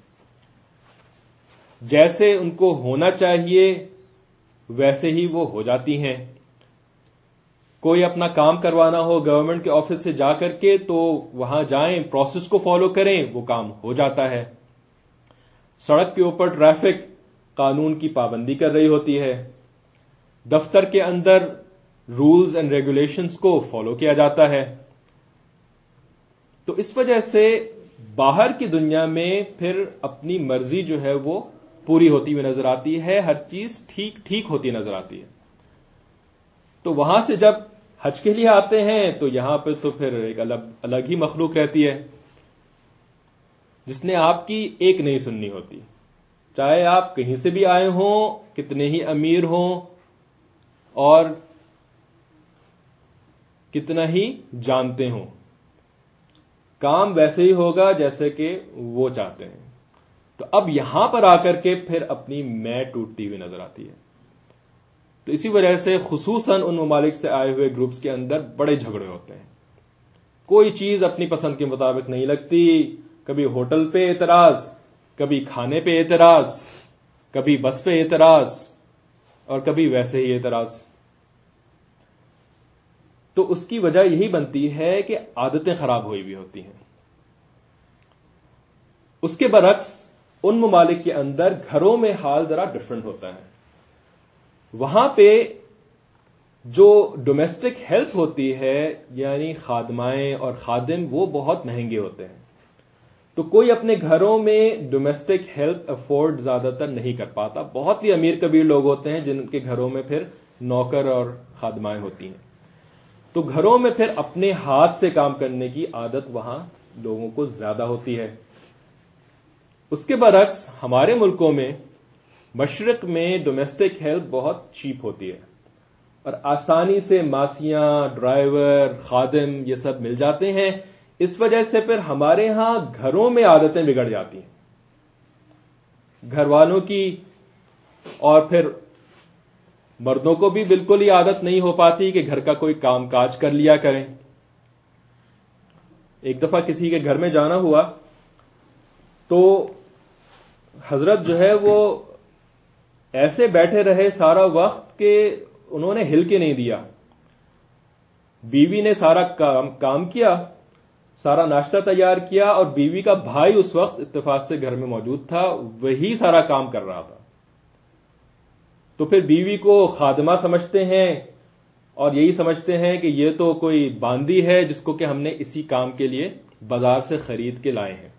جیسے ان کو ہونا چاہیے ویسے ہی وہ ہو جاتی ہیں. کوئی اپنا کام کروانا ہو گورنمنٹ کے آفس سے جا کر کے تو وہاں جائیں، پروسیس کو فالو کریں، وہ کام ہو جاتا ہے. سڑک کے اوپر ٹریفک قانون کی پابندی کر رہی ہوتی ہے، دفتر کے اندر رولز اینڈ ریگولیشنز کو فالو کیا جاتا ہے. تو اس وجہ سے باہر کی دنیا میں پھر اپنی مرضی جو ہے وہ پوری ہوتی ہوئی نظر آتی ہے، ہر چیز ٹھیک ٹھیک ہوتی نظر آتی ہے. تو وہاں سے جب حج کے لیے آتے ہیں تو یہاں پہ تو پھر ایک الگ الگ ہی مخلوق رہتی ہے جس نے آپ کی ایک نہیں سننی ہوتی، چاہے آپ کہیں سے بھی آئے ہوں، کتنے ہی امیر ہوں اور کتنا ہی جانتے ہوں، کام ویسے ہی ہوگا جیسے کہ وہ چاہتے ہیں. تو اب یہاں پر آ کر کے پھر اپنی میں ٹوٹتی ہوئی نظر آتی ہے. تو اسی وجہ سے خصوصاً ان ممالک سے آئے ہوئے گروپس کے اندر بڑے جھگڑے ہوتے ہیں. کوئی چیز اپنی پسند کے مطابق نہیں لگتی، کبھی ہوٹل پہ اعتراض، کبھی کھانے پہ اعتراض، کبھی بس پہ اعتراض اور کبھی ویسے ہی اعتراض. تو اس کی وجہ یہی بنتی ہے کہ عادتیں خراب ہوئی ہوئی ہوتی ہیں. اس کے برعکس ان ممالک کے اندر گھروں میں حال ذرا ڈفرنٹ ہوتا ہے. وہاں پہ جو ڈومیسٹک ہیلپ ہوتی ہے یعنی خادمائیں اور خادم وہ بہت مہنگے ہوتے ہیں. تو کوئی اپنے گھروں میں ڈومیسٹک ہیلپ افورڈ زیادہ تر نہیں کر پاتا. بہت ہی امیر کبیر لوگ ہوتے ہیں جن کے گھروں میں پھر نوکر اور خادمائیں ہوتی ہیں. تو گھروں میں پھر اپنے ہاتھ سے کام کرنے کی عادت وہاں لوگوں کو زیادہ ہوتی ہے. اس کے برعکس ہمارے ملکوں میں مشرق میں ڈومیسٹک ہیلپ بہت چیپ ہوتی ہے اور آسانی سے ماسیاں، ڈرائیور، خادم یہ سب مل جاتے ہیں. اس وجہ سے پھر ہمارے ہاں گھروں میں عادتیں بگڑ جاتی ہیں گھر والوں کی، اور پھر مردوں کو بھی بالکل ہی عادت نہیں ہو پاتی کہ گھر کا کوئی کام کاج کر لیا کریں. ایک دفعہ کسی کے گھر میں جانا ہوا تو حضرت جو ہے وہ ایسے بیٹھے رہے سارا وقت کہ انہوں نے ہل کے نہیں دیا. بیوی نے سارا کام کام کیا، سارا ناشتہ تیار کیا، اور بیوی کا بھائی اس وقت اتفاق سے گھر میں موجود تھا، وہی سارا کام کر رہا تھا. تو پھر بیوی کو خادمہ سمجھتے ہیں اور یہی سمجھتے ہیں کہ یہ تو کوئی باندی ہے جس کو کہ ہم نے اسی کام کے لیے بازار سے خرید کے لائے ہیں.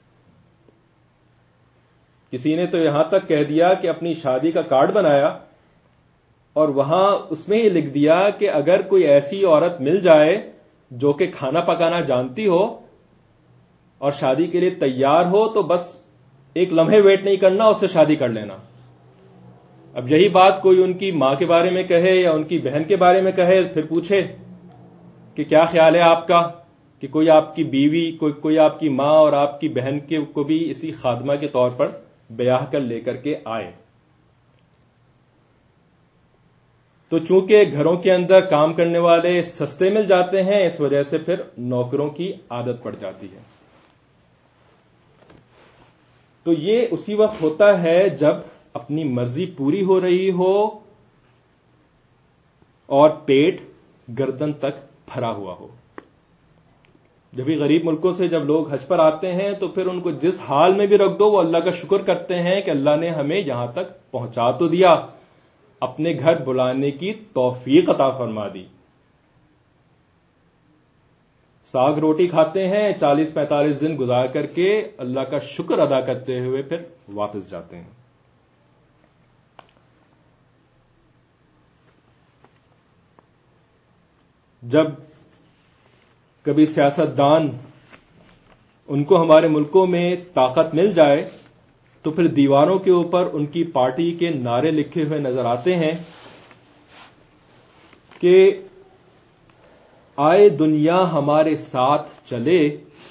کسی نے تو یہاں تک کہہ دیا کہ اپنی شادی کا کارڈ بنایا اور وہاں اس میں ہی لکھ دیا کہ اگر کوئی ایسی عورت مل جائے جو کہ کھانا پکانا جانتی ہو اور شادی کے لیے تیار ہو تو بس ایک لمحے ویٹ نہیں کرنا، اس سے شادی کر لینا. اب یہی بات کوئی ان کی ماں کے بارے میں کہے یا ان کی بہن کے بارے میں کہے، پھر پوچھے کہ کیا خیال ہے آپ کا کہ کوئی آپ کی بیوی، کوئی کوئی آپ کی ماں اور آپ کی بہن کے کو بھی اسی خادمہ کے طور پر بیاہ کر لے کر کے آئے. تو چونکہ گھروں کے اندر کام کرنے والے سستے مل جاتے ہیں، اس وجہ سے پھر نوکروں کی عادت پڑ جاتی ہے. تو یہ اسی وقت ہوتا ہے جب اپنی مرضی پوری ہو رہی ہو اور پیٹ گردن تک بھرا ہوا ہو. جبھی غریب ملکوں سے جب لوگ حج پر آتے ہیں تو پھر ان کو جس حال میں بھی رکھ دو وہ اللہ کا شکر کرتے ہیں کہ اللہ نے ہمیں یہاں تک پہنچا تو دیا، اپنے گھر بلانے کی توفیق عطا فرما دی. ساگ روٹی کھاتے ہیں، چالیس پینتالیس دن گزار کر کے اللہ کا شکر ادا کرتے ہوئے پھر واپس جاتے ہیں. جب کبھی سیاستدان ان کو ہمارے ملکوں میں طاقت مل جائے تو پھر دیواروں کے اوپر ان کی پارٹی کے نعرے لکھے ہوئے نظر آتے ہیں کہ آئے دنیا ہمارے ساتھ چلے،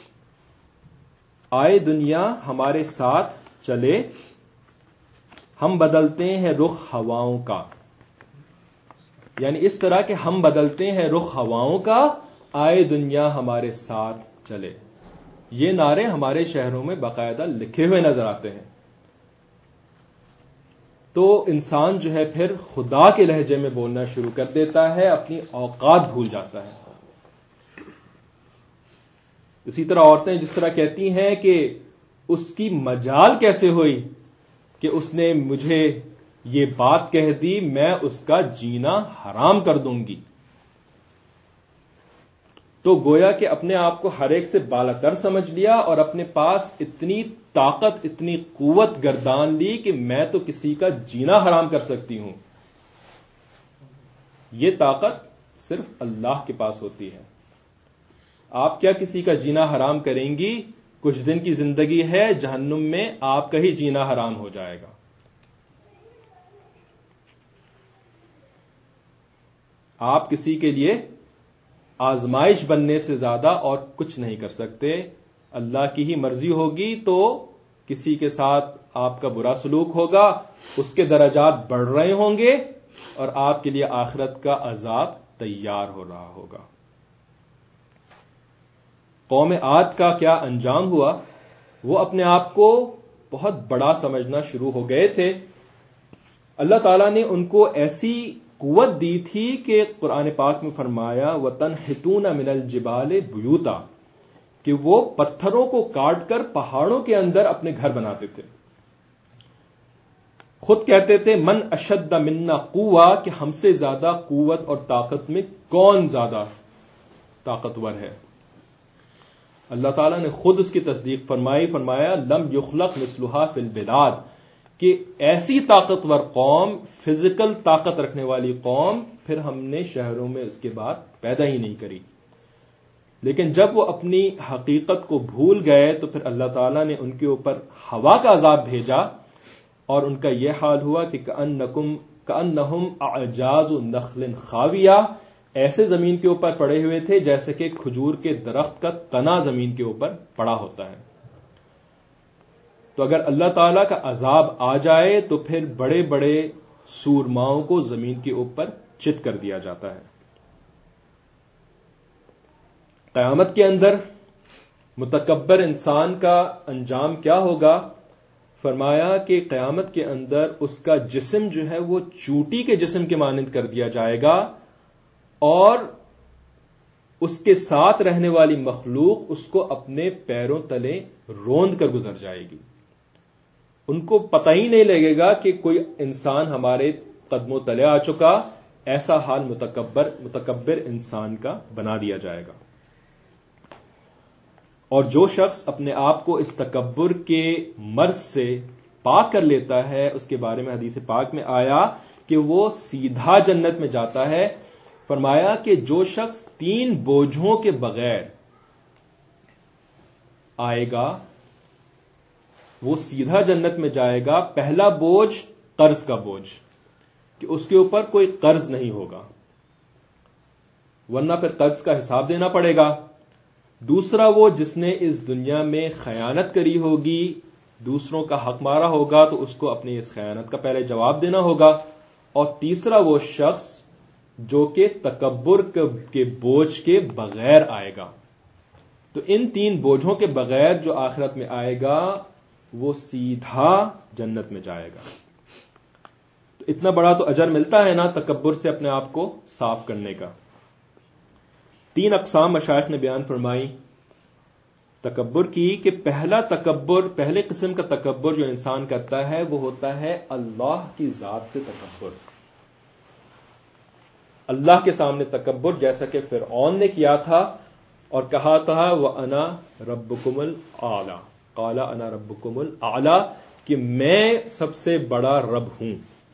آئے دنیا ہمارے ساتھ چلے، ہم بدلتے ہیں رخ ہواؤں کا. یعنی اس طرح کہ ہم بدلتے ہیں رخ ہواؤں کا، آئے دنیا ہمارے ساتھ چلے. یہ نعرے ہمارے شہروں میں باقاعدہ لکھے ہوئے نظر آتے ہیں. تو انسان جو ہے پھر خدا کے لہجے میں بولنا شروع کر دیتا ہے، اپنی اوقات بھول جاتا ہے. اسی طرح عورتیں جس طرح کہتی ہیں کہ اس کی مجال کیسے ہوئی کہ اس نے مجھے یہ بات کہہ دی، میں اس کا جینا حرام کر دوں گی. تو گویا کہ اپنے آپ کو ہر ایک سے بالاتر سمجھ لیا اور اپنے پاس اتنی طاقت، اتنی قوت گردان لی کہ میں تو کسی کا جینا حرام کر سکتی ہوں. یہ طاقت صرف اللہ کے پاس ہوتی ہے. آپ کیا کسی کا جینا حرام کریں گی؟ کچھ دن کی زندگی ہے، جہنم میں آپ کا ہی جینا حرام ہو جائے گا. آپ کسی کے لیے آزمائش بننے سے زیادہ اور کچھ نہیں کر سکتے. اللہ کی ہی مرضی ہوگی تو کسی کے ساتھ آپ کا برا سلوک ہوگا، اس کے درجات بڑھ رہے ہوں گے اور آپ کے لیے آخرت کا عذاب تیار ہو رہا ہوگا. قوم عاد کا کیا انجام ہوا؟ وہ اپنے آپ کو بہت بڑا سمجھنا شروع ہو گئے تھے. اللہ تعالیٰ نے ان کو ایسی قوت دی تھی کہ قرآن پاک میں فرمایا وَتَنْحِتُونَ مِنَ الْجِبَالِ بُيُوتًا، کہ وہ پتھروں کو کاٹ کر پہاڑوں کے اندر اپنے گھر بناتے تھے. خود کہتے تھے من اشد منا قوہ، کہ ہم سے زیادہ قوت اور طاقت میں کون زیادہ طاقتور ہے. اللہ تعالیٰ نے خود اس کی تصدیق فرمائی، فرمایا لم یخلق مثلھا فی البلاد، کہ ایسی طاقتور قوم، فزیکل طاقت رکھنے والی قوم پھر ہم نے شہروں میں اس کے بعد پیدا ہی نہیں کری. لیکن جب وہ اپنی حقیقت کو بھول گئے تو پھر اللہ تعالیٰ نے ان کے اوپر ہوا کا عذاب بھیجا اور ان کا یہ حال ہوا کہ کأنکم کأنہم اعجاز نخل خاویہ، ایسے زمین کے اوپر پڑے ہوئے تھے جیسے کہ کھجور کے درخت کا تنا زمین کے اوپر پڑا ہوتا ہے. تو اگر اللہ تعالیٰ کا عذاب آ جائے تو پھر بڑے بڑے سورماؤں کو زمین کے اوپر چت کر دیا جاتا ہے. قیامت کے اندر متکبر انسان کا انجام کیا ہوگا؟ فرمایا کہ قیامت کے اندر اس کا جسم جو ہے وہ چوٹی کے جسم کے مانند کر دیا جائے گا اور اس کے ساتھ رہنے والی مخلوق اس کو اپنے پیروں تلے روند کر گزر جائے گی. ان کو پتہ ہی نہیں لگے گا کہ کوئی انسان ہمارے قدموں تلے آ چکا. ایسا حال متکبر متکبر انسان کا بنا دیا جائے گا. اور جو شخص اپنے آپ کو اس تکبر کے مرض سے پاک کر لیتا ہے، اس کے بارے میں حدیث پاک میں آیا کہ وہ سیدھا جنت میں جاتا ہے. فرمایا کہ جو شخص تین بوجھوں کے بغیر آئے گا وہ سیدھا جنت میں جائے گا. پہلا بوجھ قرض کا بوجھ، کہ اس کے اوپر کوئی قرض نہیں ہوگا ورنہ پھر قرض کا حساب دینا پڑے گا. دوسرا وہ جس نے اس دنیا میں خیانت کری ہوگی، دوسروں کا حق مارا ہوگا تو اس کو اپنی اس خیانت کا پہلے جواب دینا ہوگا. اور تیسرا وہ شخص جو کہ تکبر کے بوجھ کے بغیر آئے گا. تو ان تین بوجھوں کے بغیر جو آخرت میں آئے گا وہ سیدھا جنت میں جائے گا. تو اتنا بڑا تو اجر ملتا ہے نا تکبر سے اپنے آپ کو صاف کرنے کا. تین اقسام مشائخ نے بیان فرمائی تکبر کی کہ پہلا تکبر، پہلے قسم کا تکبر جو انسان کرتا ہے وہ ہوتا ہے اللہ کی ذات سے تکبر. اللہ کے سامنے تکبر، جیسا کہ فرعون نے کیا تھا اور کہا تھا وَأَنَا رَبُّكُمُ الْأَعْلَى، قَالَ أَنَا رَبُّكُمُ الْأَعْلَى، کہ میں سب سے بڑا رب ہوں.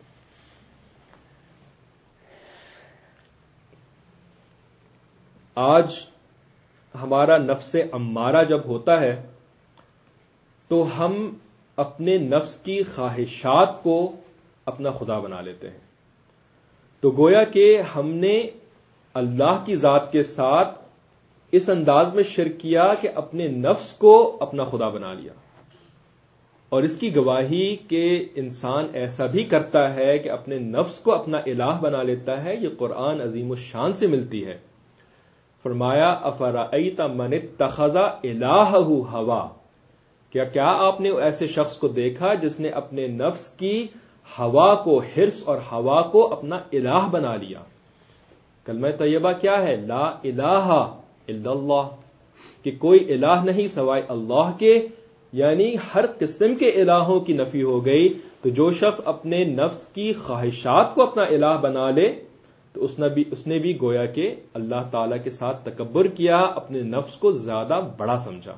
آج ہمارا نفس امارہ جب ہوتا ہے تو ہم اپنے نفس کی خواہشات کو اپنا خدا بنا لیتے ہیں. تو گویا کہ ہم نے اللہ کی ذات کے ساتھ اس انداز میں شرک کیا کہ اپنے نفس کو اپنا خدا بنا لیا. اور اس کی گواہی کہ انسان ایسا بھی کرتا ہے کہ اپنے نفس کو اپنا الہ بنا لیتا ہے، یہ قرآن عظیم الشان سے ملتی ہے. فرمایا افرأیت من اتخذ الہہ ہوا، کیا کیا آپ نے ایسے شخص کو دیکھا جس نے اپنے نفس کی ہوا کو، حرص اور ہوا کو اپنا الہ بنا لیا. کلمہ طیبہ کیا ہے؟ لا الہ الا اللہ، کہ کوئی الہ نہیں سوائے اللہ کے، یعنی ہر قسم کے الہوں کی نفی ہو گئی. تو جو شخص اپنے نفس کی خواہشات کو اپنا الہ بنا لے تو اس نے بھی اس نے بھی گویا کہ اللہ تعالی کے ساتھ تکبر کیا، اپنے نفس کو زیادہ بڑا سمجھا.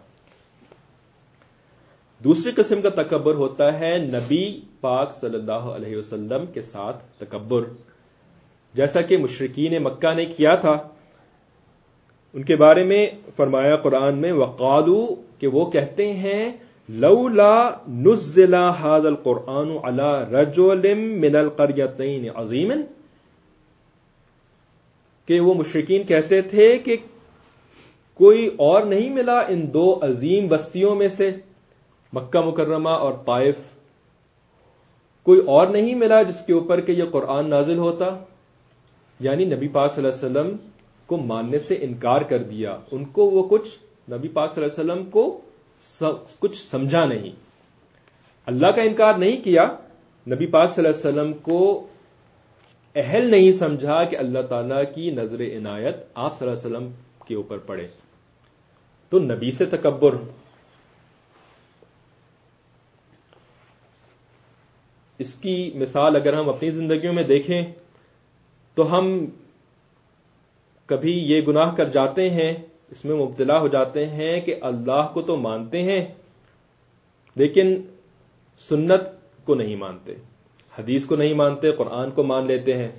دوسری قسم کا تکبر ہوتا ہے نبی پاک صلی اللہ علیہ وسلم کے ساتھ تکبر، جیسا کہ مشرکین مکہ نے کیا تھا. ان کے بارے میں فرمایا قرآن میں وقالو، کہ وہ کہتے ہیں لولا نزل هذا القرآن على رجل من القريتين عظیم، کہ وہ مشرکین کہتے تھے کہ کوئی اور نہیں ملا ان دو عظیم بستیوں میں سے، مکہ مکرمہ اور طائف، کوئی اور نہیں ملا جس کے اوپر کہ یہ قرآن نازل ہوتا. یعنی نبی پاک صلی اللہ علیہ وسلم کو ماننے سے انکار کر دیا. ان کو وہ کچھ، نبی پاک صلی اللہ علیہ وسلم کو کچھ سمجھا نہیں. اللہ کا انکار نہیں کیا، نبی پاک صلی اللہ علیہ وسلم کو اہل نہیں سمجھا کہ اللہ تعالیٰ کی نظر عنایت آپ صلی اللہ علیہ وسلم کے اوپر پڑے. تو نبی سے تکبر. اس کی مثال اگر ہم اپنی زندگیوں میں دیکھیں تو ہم کبھی یہ گناہ کر جاتے ہیں، اس میں مبتلا ہو جاتے ہیں کہ اللہ کو تو مانتے ہیں لیکن سنت کو نہیں مانتے، حدیث کو نہیں مانتے، قرآن کو مان لیتے ہیں.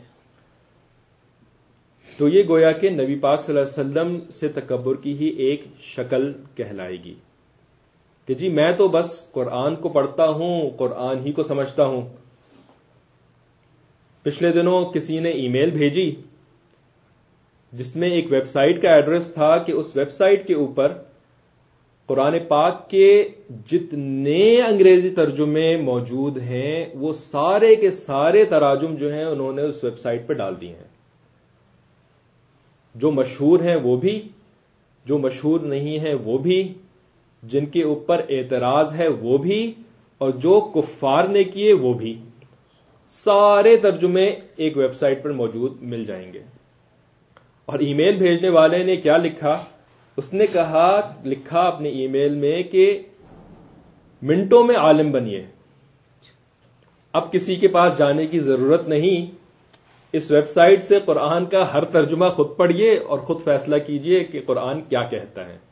تو یہ گویا کہ نبی پاک صلی اللہ علیہ وسلم سے تکبر کی ہی ایک شکل کہلائے گی کہ جی میں تو بس قرآن کو پڑھتا ہوں، قرآن ہی کو سمجھتا ہوں. پچھلے دنوں کسی نے ای میل بھیجی جس میں ایک ویب سائٹ کا ایڈریس تھا کہ اس ویب سائٹ کے اوپر قرآن پاک کے جتنے انگریزی ترجمے موجود ہیں وہ سارے کے سارے تراجم جو ہیں انہوں نے اس ویب سائٹ پہ ڈال دیے ہیں. جو مشہور ہیں وہ بھی، جو مشہور نہیں ہیں وہ بھی، جن کے اوپر اعتراض ہے وہ بھی، اور جو کفار نے کیے وہ بھی، سارے ترجمے ایک ویب سائٹ پر موجود مل جائیں گے. اور ای میل بھیجنے والے نے کیا لکھا؟ اس نے کہا، لکھا اپنے ای میل میں کہ منٹوں میں عالم بنیے، اب کسی کے پاس جانے کی ضرورت نہیں، اس ویب سائٹ سے قرآن کا ہر ترجمہ خود پڑھیے اور خود فیصلہ کیجئے کہ قرآن کیا کہتا ہے.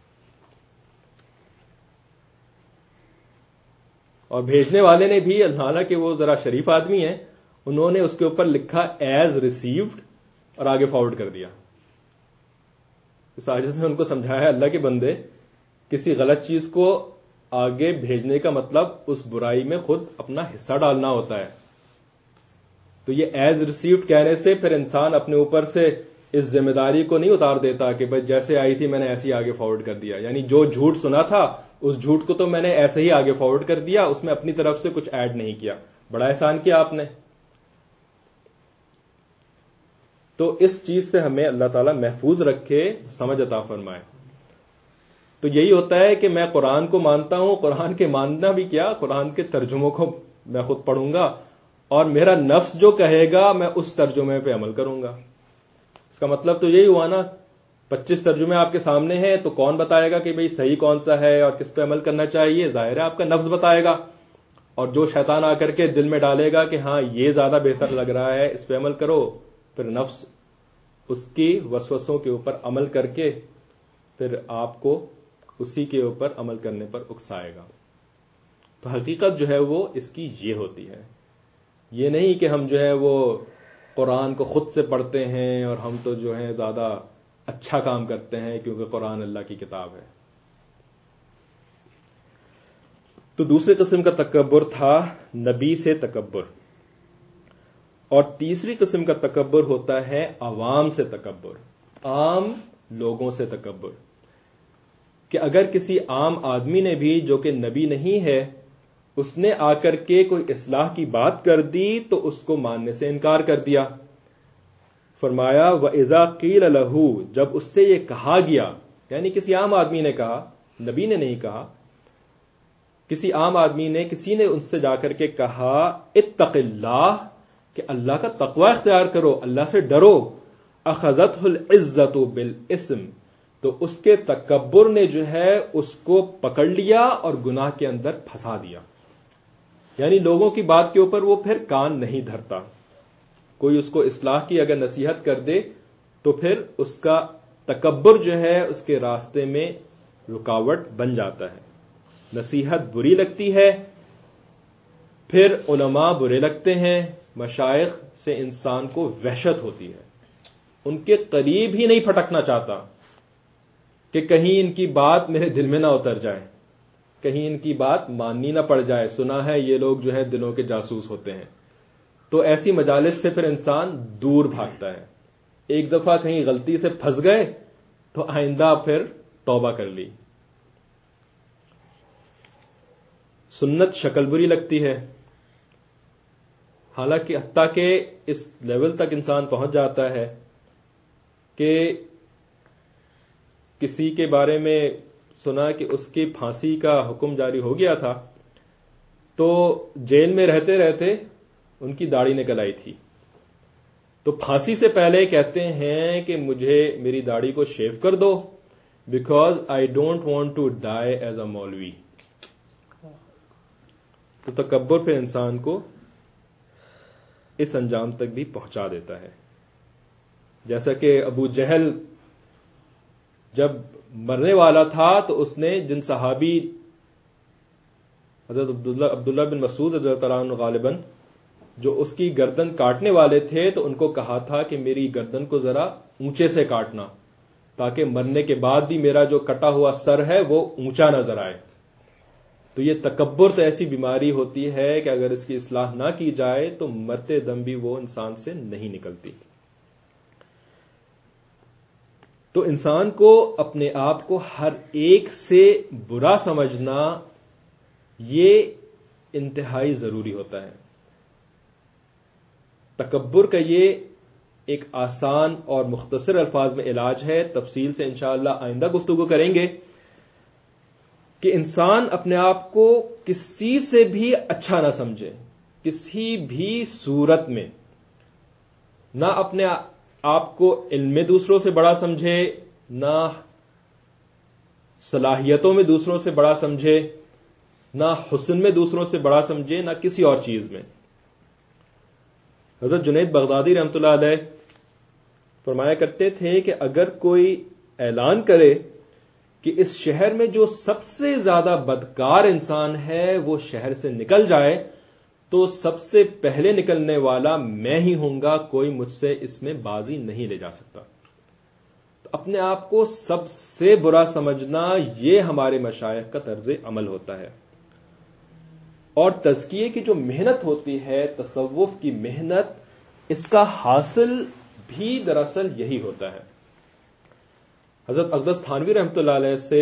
اور بھیجنے والے نے بھی، حالانکہ وہ ذرا شریف آدمی ہیں، انہوں نے اس کے اوپر لکھا ایز ریسیوڈ اور آگے فارورڈ کر دیا. اس عاجز نے ان کو سمجھایا اللہ کے بندے، کسی غلط چیز کو آگے بھیجنے کا مطلب اس برائی میں خود اپنا حصہ ڈالنا ہوتا ہے. تو یہ ایز ریسیوڈ کہنے سے پھر انسان اپنے اوپر سے اس ذمہ داری کو نہیں اتار دیتا کہ بھائی جیسے آئی تھی میں نے ایسے ہی آگے فارورڈ کر دیا. یعنی جو جھوٹ سنا تھا اس جھوٹ کو تو میں نے ایسے ہی آگے فارورڈ کر دیا، اس میں اپنی طرف سے کچھ ایڈ نہیں کیا. بڑا احسان کیا آپ نے. تو اس چیز سے ہمیں اللہ تعالیٰ محفوظ رکھے، سمجھ عطا فرمائے۔ تو یہی ہوتا ہے کہ میں قرآن کو مانتا ہوں، قرآن کے ماننا بھی کیا، قرآن کے ترجموں کو میں خود پڑھوں گا اور میرا نفس جو کہے گا میں اس ترجمے پہ عمل کروں گا۔ اس کا مطلب تو یہی ہوا نا، پچیس ترجمے آپ کے سامنے ہیں تو کون بتائے گا کہ بھئی صحیح کون سا ہے اور کس پہ عمل کرنا چاہیے؟ ظاہر ہے آپ کا نفس بتائے گا، اور جو شیطان آ کر کے دل میں ڈالے گا کہ ہاں یہ زیادہ بہتر لگ رہا ہے، اس پہ عمل کرو، پھر نفس اس کی وسوسوں کے اوپر عمل کر کے پھر آپ کو اسی کے اوپر عمل کرنے پر اکسائے گا۔ تو حقیقت جو ہے وہ اس کی یہ ہوتی ہے، یہ نہیں کہ ہم جو ہے وہ قرآن کو خود سے پڑھتے ہیں اور ہم تو جو ہے زیادہ اچھا کام کرتے ہیں کیونکہ قرآن اللہ کی کتاب ہے۔ تو دوسری قسم کا تکبر تھا نبی سے تکبر، اور تیسری قسم کا تکبر ہوتا ہے عوام سے تکبر، عام لوگوں سے تکبر، کہ اگر کسی عام آدمی نے بھی جو کہ نبی نہیں ہے اس نے آ کر کے کوئی اصلاح کی بات کر دی تو اس کو ماننے سے انکار کر دیا۔ فرمایا وَإِذَا قِيلَ لَهُ، جب اس سے یہ کہا گیا، یعنی کسی عام آدمی نے کہا، نبی نے نہیں کہا، کسی عام آدمی نے کسی نے ان سے جا کر کے کہا اتق اللہ، کہ اللہ کا تقوی اختیار کرو، اللہ سے ڈرو، اخذتہ العزت بالاسم، تو اس کے تکبر نے جو ہے اس کو پکڑ لیا اور گناہ کے اندر پھنسا دیا، یعنی لوگوں کی بات کے اوپر وہ پھر کان نہیں دھرتا۔ کوئی اس کو اصلاح کی اگر نصیحت کر دے تو پھر اس کا تکبر جو ہے اس کے راستے میں رکاوٹ بن جاتا ہے، نصیحت بری لگتی ہے، پھر علماء برے لگتے ہیں، مشائخ سے انسان کو وحشت ہوتی ہے، ان کے قریب ہی نہیں پھٹکنا چاہتا کہ کہیں ان کی بات میرے دل میں نہ اتر جائے، کہیں ان کی بات ماننی نہ پڑ جائے، سنا ہے یہ لوگ جو ہے دلوں کے جاسوس ہوتے ہیں۔ تو ایسی مجالس سے پھر انسان دور بھاگتا ہے۔ ایک دفعہ کہیں غلطی سے پھنس گئے تو آئندہ پھر توبہ کر لی۔ سنت شکل بری لگتی ہے، حالانکہ حتیٰ کہ اس لیول تک انسان پہنچ جاتا ہے کہ کسی کے بارے میں سنا کہ اس کی پھانسی کا حکم جاری ہو گیا تھا، تو جیل میں رہتے رہتے ان کی داڑھی نکل آئی تھی، تو پھانسی سے پہلے کہتے ہیں کہ مجھے میری داڑھی کو شیو کر دو because I don't want to die as a maulvi. تو تکبر پہ انسان کو اس انجام تک بھی پہنچا دیتا ہے، جیسا کہ ابو جہل جب مرنے والا تھا تو اس نے جن صحابی حضرت عبداللہ عبداللہ بن مسعود رضی اللہ عنہ غالباً جو اس کی گردن کاٹنے والے تھے تو ان کو کہا تھا کہ میری گردن کو ذرا اونچے سے کاٹنا تاکہ مرنے کے بعد بھی میرا جو کٹا ہوا سر ہے وہ اونچا نظر آئے۔ تو یہ تکبر تو ایسی بیماری ہوتی ہے کہ اگر اس کی اصلاح نہ کی جائے تو مرتے دم بھی وہ انسان سے نہیں نکلتی۔ تو انسان کو اپنے آپ کو ہر ایک سے برا سمجھنا یہ انتہائی ضروری ہوتا ہے۔ تکبر کا یہ ایک آسان اور مختصر الفاظ میں علاج ہے، تفصیل سے انشاءاللہ آئندہ گفتگو کریں گے، کہ انسان اپنے آپ کو کسی سے بھی اچھا نہ سمجھے، کسی بھی صورت میں نہ اپنے آپ کو علم میں دوسروں سے بڑا سمجھے، نہ صلاحیتوں میں دوسروں سے بڑا سمجھے، نہ حسن میں دوسروں سے بڑا سمجھے، نہ کسی اور چیز میں۔ حضرت جنید بغدادی رحمۃ اللہ علیہ فرمایا کرتے تھے کہ اگر کوئی اعلان کرے کہ اس شہر میں جو سب سے زیادہ بدکار انسان ہے وہ شہر سے نکل جائے تو سب سے پہلے نکلنے والا میں ہی ہوں گا، کوئی مجھ سے اس میں بازی نہیں لے جا سکتا۔ تو اپنے آپ کو سب سے برا سمجھنا یہ ہمارے مشائخ کا طرز عمل ہوتا ہے۔ اور تزکیے کی جو محنت ہوتی ہے، تصوف کی محنت، اس کا حاصل بھی دراصل یہی ہوتا ہے۔ حضرت اقدس تھانوی رحمۃ اللہ علیہ سے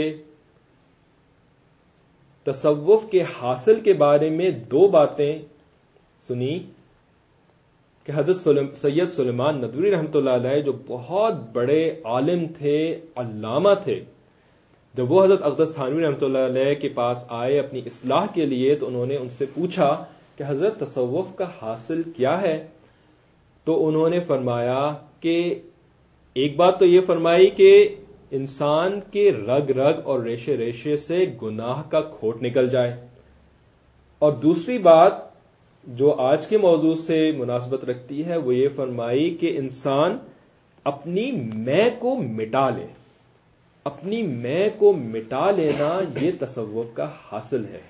تصوف کے حاصل کے بارے میں دو باتیں سنی کہ حضرت سید سلیمان ندوی رحمۃ اللہ علیہ جو بہت بڑے عالم تھے، علامہ تھے، جب وہ حضرت اقدس تھانوی رحمۃ اللہ علیہ کے پاس آئے اپنی اصلاح کے لیے تو انہوں نے ان سے پوچھا کہ حضرت تصوف کا حاصل کیا ہے؟ تو انہوں نے فرمایا کہ ایک بات تو یہ فرمائی کہ انسان کے رگ رگ اور ریشے ریشے سے گناہ کا کھوٹ نکل جائے، اور دوسری بات جو آج کے موضوع سے مناسبت رکھتی ہے وہ یہ فرمائی کہ انسان اپنی میں کو مٹا لے، اپنی میں کو مٹا لینا یہ تصوف کا حاصل ہے۔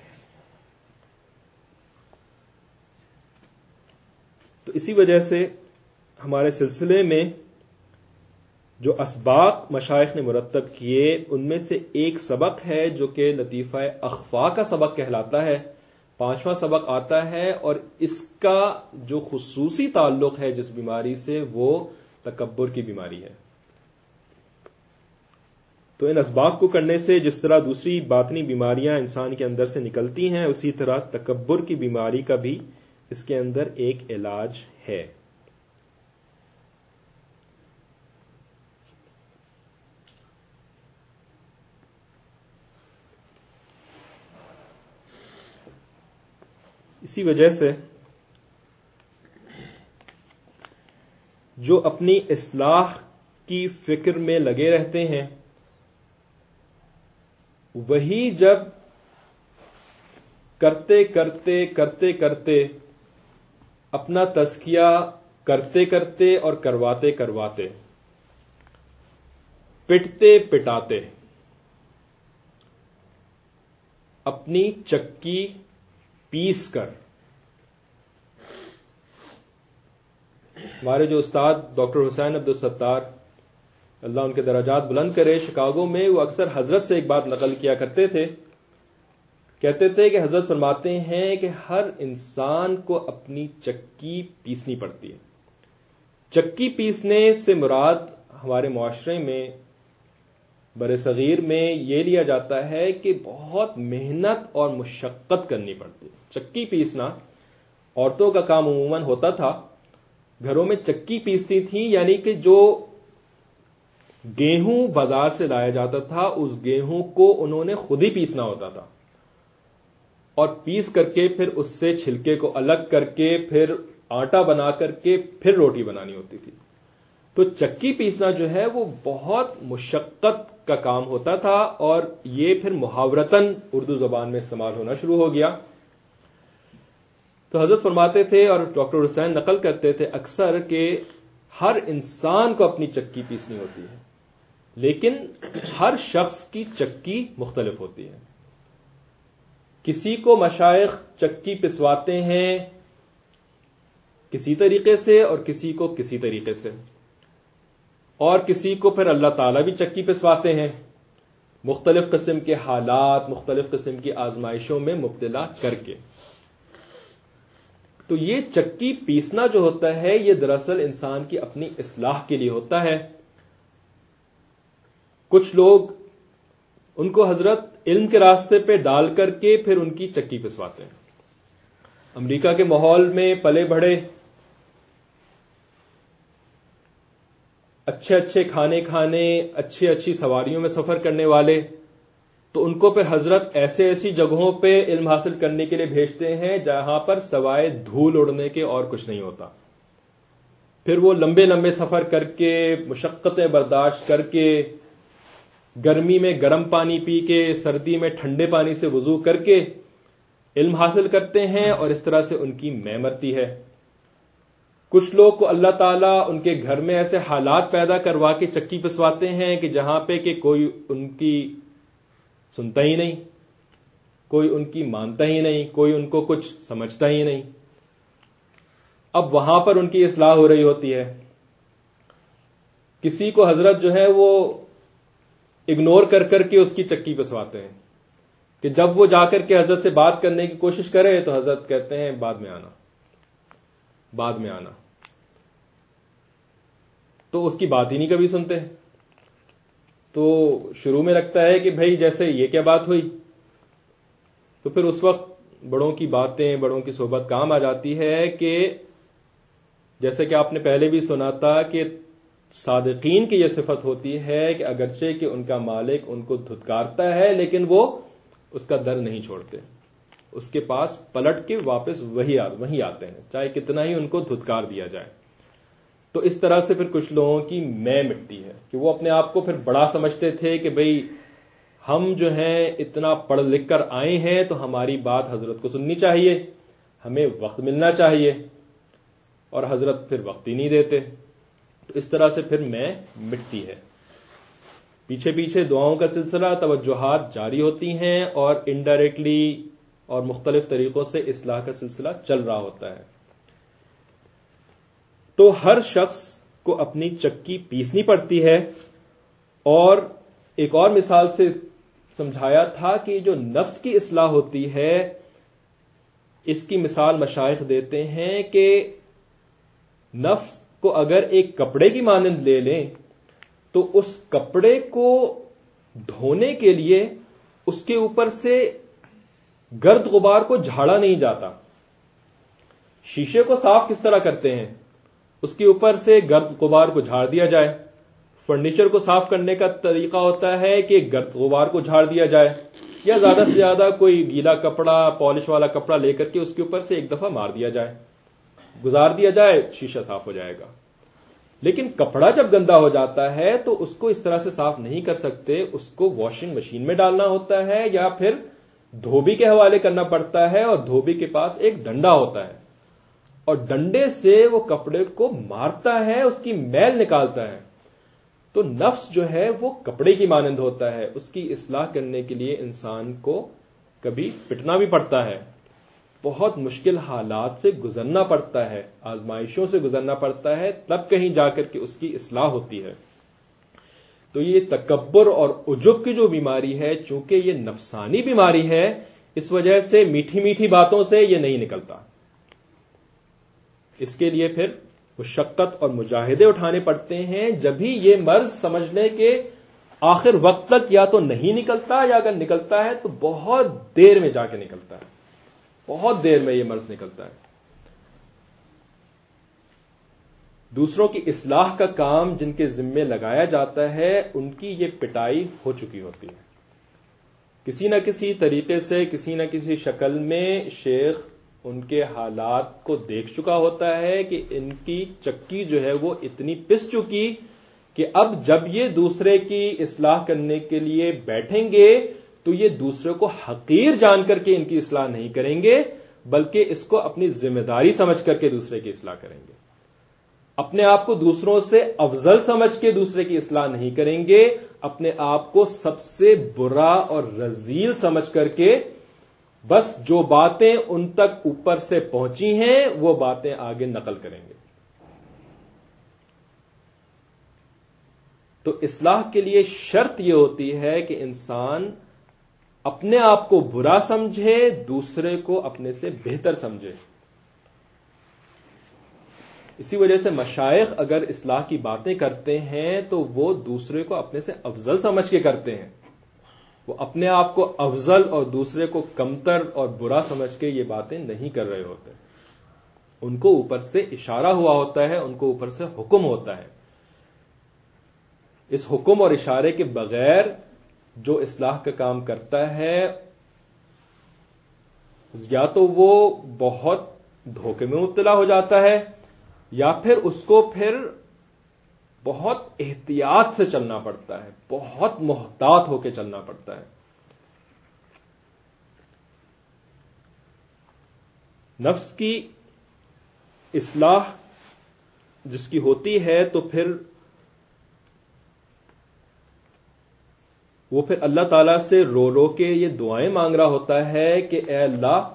تو اسی وجہ سے ہمارے سلسلے میں جو اسباق مشائخ نے مرتب کیے ان میں سے ایک سبق ہے جو کہ لطیفہ اخفا کا سبق کہلاتا ہے، پانچواں سبق آتا ہے، اور اس کا جو خصوصی تعلق ہے جس بیماری سے وہ تکبر کی بیماری ہے۔ تو ان اسباق کو کرنے سے جس طرح دوسری باطنی بیماریاں انسان کے اندر سے نکلتی ہیں، اسی طرح تکبر کی بیماری کا بھی اس کے اندر ایک علاج ہے۔ اسی وجہ سے جو اپنی اصلاح کی فکر میں لگے رہتے ہیں وہی جب کرتے کرتے کرتے کرتے اپنا تزکیہ کرتے کرتے اور کرواتے کرواتے پٹتے پٹاتے اپنی چکی پیس کر، ہمارے جو استاد ڈاکٹر حسین عبدالستار اللہ ان کے درجات بلند کرے شکاگو میں، وہ اکثر حضرت سے ایک بات نقل کیا کرتے تھے، کہتے تھے کہ حضرت فرماتے ہیں کہ ہر انسان کو اپنی چکی پیسنی پڑتی ہے۔ چکی پیسنے سے مراد ہمارے معاشرے میں بر صغیر میں یہ لیا جاتا ہے کہ بہت محنت اور مشقت کرنی پڑتی ہے۔ چکی پیسنا عورتوں کا کام عموماً ہوتا تھا، گھروں میں چکی پیستی تھیں، یعنی کہ جو گیہوں بازار سے لایا جاتا تھا اس گیہوں کو انہوں نے خود ہی پیسنا ہوتا تھا، اور پیس کر کے پھر اس سے چھلکے کو الگ کر کے پھر آٹا بنا کر کے پھر روٹی بنانی ہوتی تھی۔ تو چکی پیسنا جو ہے وہ بہت مشقت کا کام ہوتا تھا، اور یہ پھر محاورتاً اردو زبان میں استعمال ہونا شروع ہو گیا۔ تو حضرت فرماتے تھے اور ڈاکٹر حسین نقل کرتے تھے اکثر کہ ہر انسان کو اپنی چکی پیسنی ہوتی ہے، لیکن ہر شخص کی چکی مختلف ہوتی ہے۔ کسی کو مشائخ چکی پسواتے ہیں کسی طریقے سے اور کسی کو کسی طریقے سے، اور کسی کو پھر اللہ تعالیٰ بھی چکی پسواتے ہیں مختلف قسم کے حالات، مختلف قسم کی آزمائشوں میں مبتلا کر کے۔ تو یہ چکی پیسنا جو ہوتا ہے یہ دراصل انسان کی اپنی اصلاح کے لیے ہوتا ہے۔ کچھ لوگ ان کو حضرت علم کے راستے پہ ڈال کر کے پھر ان کی چکی پسواتے ہیں۔ امریکہ کے ماحول میں پلے بڑھے، اچھے اچھے کھانے کھانے، اچھی اچھی سواریوں میں سفر کرنے والے، تو ان کو پھر حضرت ایسے ایسی جگہوں پہ علم حاصل کرنے کے لیے بھیجتے ہیں جہاں پر سوائے دھول اڑنے کے اور کچھ نہیں ہوتا۔ پھر وہ لمبے لمبے سفر کر کے، مشقتیں برداشت کر کے، گرمی میں گرم پانی پی کے، سردی میں ٹھنڈے پانی سے وضو کر کے علم حاصل کرتے ہیں، اور اس طرح سے ان کی میں مرتی ہے۔ کچھ لوگ کو اللہ تعالیٰ ان کے گھر میں ایسے حالات پیدا کروا کے چکی پسواتے ہیں کہ جہاں پہ کہ کوئی ان کی سنتا ہی نہیں، کوئی ان کی مانتا ہی نہیں، کوئی ان کو کچھ سمجھتا ہی نہیں۔ اب وہاں پر ان کی اصلاح ہو رہی ہوتی ہے۔ کسی کو حضرت جو ہے وہ اگنور کر کر کے اس کی چکی پسواتے ہیں کہ جب وہ جا کر کے حضرت سے بات کرنے کی کوشش کرے تو حضرت کہتے ہیں بعد میں آنا، بعد میں آنا، تو اس کی بات ہی نہیں کبھی سنتے۔ تو شروع میں لگتا ہے کہ بھئی جیسے یہ کیا بات ہوئی، تو پھر اس وقت بڑوں کی باتیں، بڑوں کی صحبت کام آ جاتی ہے کہ جیسے کہ آپ نے پہلے بھی سنا تھا کہ صادقین کی یہ صفت ہوتی ہے کہ اگرچہ کہ ان کا مالک ان کو دھتکارتا ہے لیکن وہ اس کا در نہیں چھوڑتے، اس کے پاس پلٹ کے واپس وہی وہی آتے ہیں چاہے کتنا ہی ان کو دھتکار دیا جائے. تو اس طرح سے پھر کچھ لوگوں کی میں مٹتی ہے کہ وہ اپنے آپ کو پھر بڑا سمجھتے تھے کہ بھئی ہم جو ہیں اتنا پڑھ لکھ کر آئے ہیں تو ہماری بات حضرت کو سننی چاہیے، ہمیں وقت ملنا چاہیے، اور حضرت پھر وقت ہی نہیں دیتے. تو اس طرح سے پھر میں مٹتی ہے. پیچھے پیچھے دعاؤں کا سلسلہ، توجہات جاری ہوتی ہیں اور انڈائریکٹلی اور مختلف طریقوں سے اصلاح کا سلسلہ چل رہا ہوتا ہے. تو ہر شخص کو اپنی چکی پیسنی پڑتی ہے. اور ایک اور مثال سے سمجھایا تھا کہ جو نفس کی اصلاح ہوتی ہے اس کی مثال مشائخ دیتے ہیں کہ نفس کو اگر ایک کپڑے کی مانند لے لیں تو اس کپڑے کو دھونے کے لیے اس کے اوپر سے گرد غبار کو جھاڑا نہیں جاتا. شیشے کو صاف کس طرح کرتے ہیں؟ اس کے اوپر سے گرد غبار کو جھاڑ دیا جائے. فرنیچر کو صاف کرنے کا طریقہ ہوتا ہے کہ گرد غبار کو جھاڑ دیا جائے، یا زیادہ سے زیادہ کوئی گیلا کپڑا پالش والا کپڑا لے کر کے اس کے اوپر سے ایک دفعہ مار دیا جائے، گزار دیا جائے، شیشہ صاف ہو جائے گا. لیکن کپڑا جب گندا ہو جاتا ہے تو اس کو اس طرح سے صاف نہیں کر سکتے، اس کو واشنگ مشین میں ڈالنا ہوتا ہے یا پھر دھوبی کے حوالے کرنا پڑتا ہے، اور دھوبی کے پاس ایک ڈنڈا ہوتا ہے اور ڈنڈے سے وہ کپڑے کو مارتا ہے، اس کی میل نکالتا ہے. تو نفس جو ہے وہ کپڑے کی مانند ہوتا ہے. اس کی اصلاح کرنے کے لیے انسان کو کبھی پٹنا بھی پڑتا ہے، بہت مشکل حالات سے گزرنا پڑتا ہے، آزمائشوں سے گزرنا پڑتا ہے، تب کہیں جا کر کے اس کی اصلاح ہوتی ہے. تو یہ تکبر اور عجب کی جو بیماری ہے، چونکہ یہ نفسانی بیماری ہے، اس وجہ سے میٹھی میٹھی باتوں سے یہ نہیں نکلتا. اس کے لیے پھر مشقت اور مجاہدے اٹھانے پڑتے ہیں. جبھی یہ مرض سمجھ لیں کہ آخر وقت تک یا تو نہیں نکلتا، یا اگر نکلتا ہے تو بہت دیر میں جا کے نکلتا ہے، بہت دیر میں یہ مرض نکلتا ہے. دوسروں کی اصلاح کا کام جن کے ذمے لگایا جاتا ہے ان کی یہ پٹائی ہو چکی ہوتی ہے. کسی نہ کسی طریقے سے، کسی نہ کسی شکل میں شیخ ان کے حالات کو دیکھ چکا ہوتا ہے کہ ان کی چکی جو ہے وہ اتنی پس چکی کہ اب جب یہ دوسرے کی اصلاح کرنے کے لیے بیٹھیں گے تو یہ دوسرے کو حقیر جان کر کے ان کی اصلاح نہیں کریں گے، بلکہ اس کو اپنی ذمہ داری سمجھ کر کے دوسرے کی اصلاح کریں گے. اپنے آپ کو دوسروں سے افضل سمجھ کے دوسرے کی اصلاح نہیں کریں گے، اپنے آپ کو سب سے برا اور رذیل سمجھ کر کے بس جو باتیں ان تک اوپر سے پہنچی ہیں وہ باتیں آگے نقل کریں گے. تو اصلاح کے لیے شرط یہ ہوتی ہے کہ انسان اپنے آپ کو برا سمجھے، دوسرے کو اپنے سے بہتر سمجھے. اسی وجہ سے مشائخ اگر اصلاح کی باتیں کرتے ہیں تو وہ دوسرے کو اپنے سے افضل سمجھ کے کرتے ہیں. وہ اپنے آپ کو افضل اور دوسرے کو کمتر اور برا سمجھ کے یہ باتیں نہیں کر رہے ہوتے. ان کو اوپر سے اشارہ ہوا ہوتا ہے، ان کو اوپر سے حکم ہوتا ہے. اس حکم اور اشارے کے بغیر جو اصلاح کا کام کرتا ہے یا تو وہ بہت دھوکے میں مبتلا ہو جاتا ہے، یا پھر اس کو پھر بہت احتیاط سے چلنا پڑتا ہے، بہت محتاط ہو کے چلنا پڑتا ہے. نفس کی اصلاح جس کی ہوتی ہے تو پھر وہ پھر اللہ تعالی سے رو رو کے یہ دعائیں مانگ رہا ہوتا ہے کہ اے اللہ،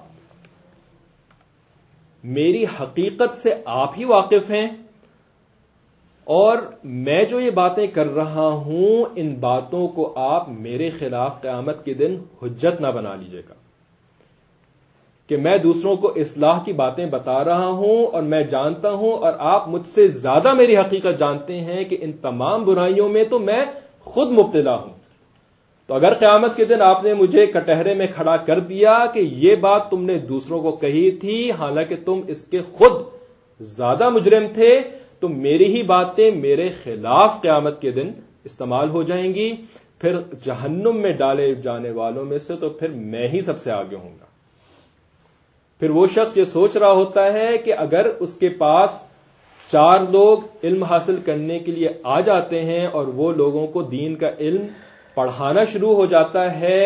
میری حقیقت سے آپ ہی واقف ہیں، اور میں جو یہ باتیں کر رہا ہوں ان باتوں کو آپ میرے خلاف قیامت کے دن حجت نہ بنا لیجیے گا. کہ میں دوسروں کو اصلاح کی باتیں بتا رہا ہوں اور میں جانتا ہوں اور آپ مجھ سے زیادہ میری حقیقت جانتے ہیں کہ ان تمام برائیوں میں تو میں خود مبتلا ہوں. تو اگر قیامت کے دن آپ نے مجھے کٹہرے میں کھڑا کر دیا کہ یہ بات تم نے دوسروں کو کہی تھی حالانکہ تم اس کے خود زیادہ مجرم تھے تو میری ہی باتیں میرے خلاف قیامت کے دن استعمال ہو جائیں گی، پھر جہنم میں ڈالے جانے والوں میں سے تو پھر میں ہی سب سے آگے ہوں گا۔ پھر وہ شخص یہ سوچ رہا ہوتا ہے کہ اگر اس کے پاس چار لوگ علم حاصل کرنے کے لیے آ جاتے ہیں اور وہ لوگوں کو دین کا علم پڑھانا شروع ہو جاتا ہے،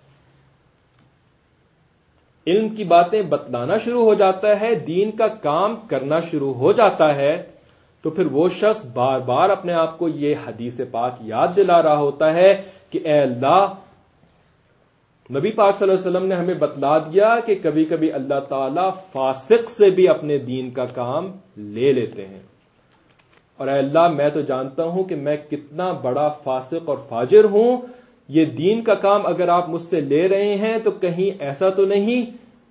علم کی باتیں بتلانا شروع ہو جاتا ہے، دین کا کام کرنا شروع ہو جاتا ہے، تو پھر وہ شخص بار بار اپنے آپ کو یہ حدیث پاک یاد دلا رہا ہوتا ہے کہ اے اللہ، نبی پاک صلی اللہ علیہ وسلم نے ہمیں بتلا دیا کہ کبھی کبھی اللہ تعالی فاسق سے بھی اپنے دین کا کام لے لیتے ہیں، اور اے اللہ میں تو جانتا ہوں کہ میں کتنا بڑا فاسق اور فاجر ہوں، یہ دین کا کام اگر آپ مجھ سے لے رہے ہیں تو کہیں ایسا تو نہیں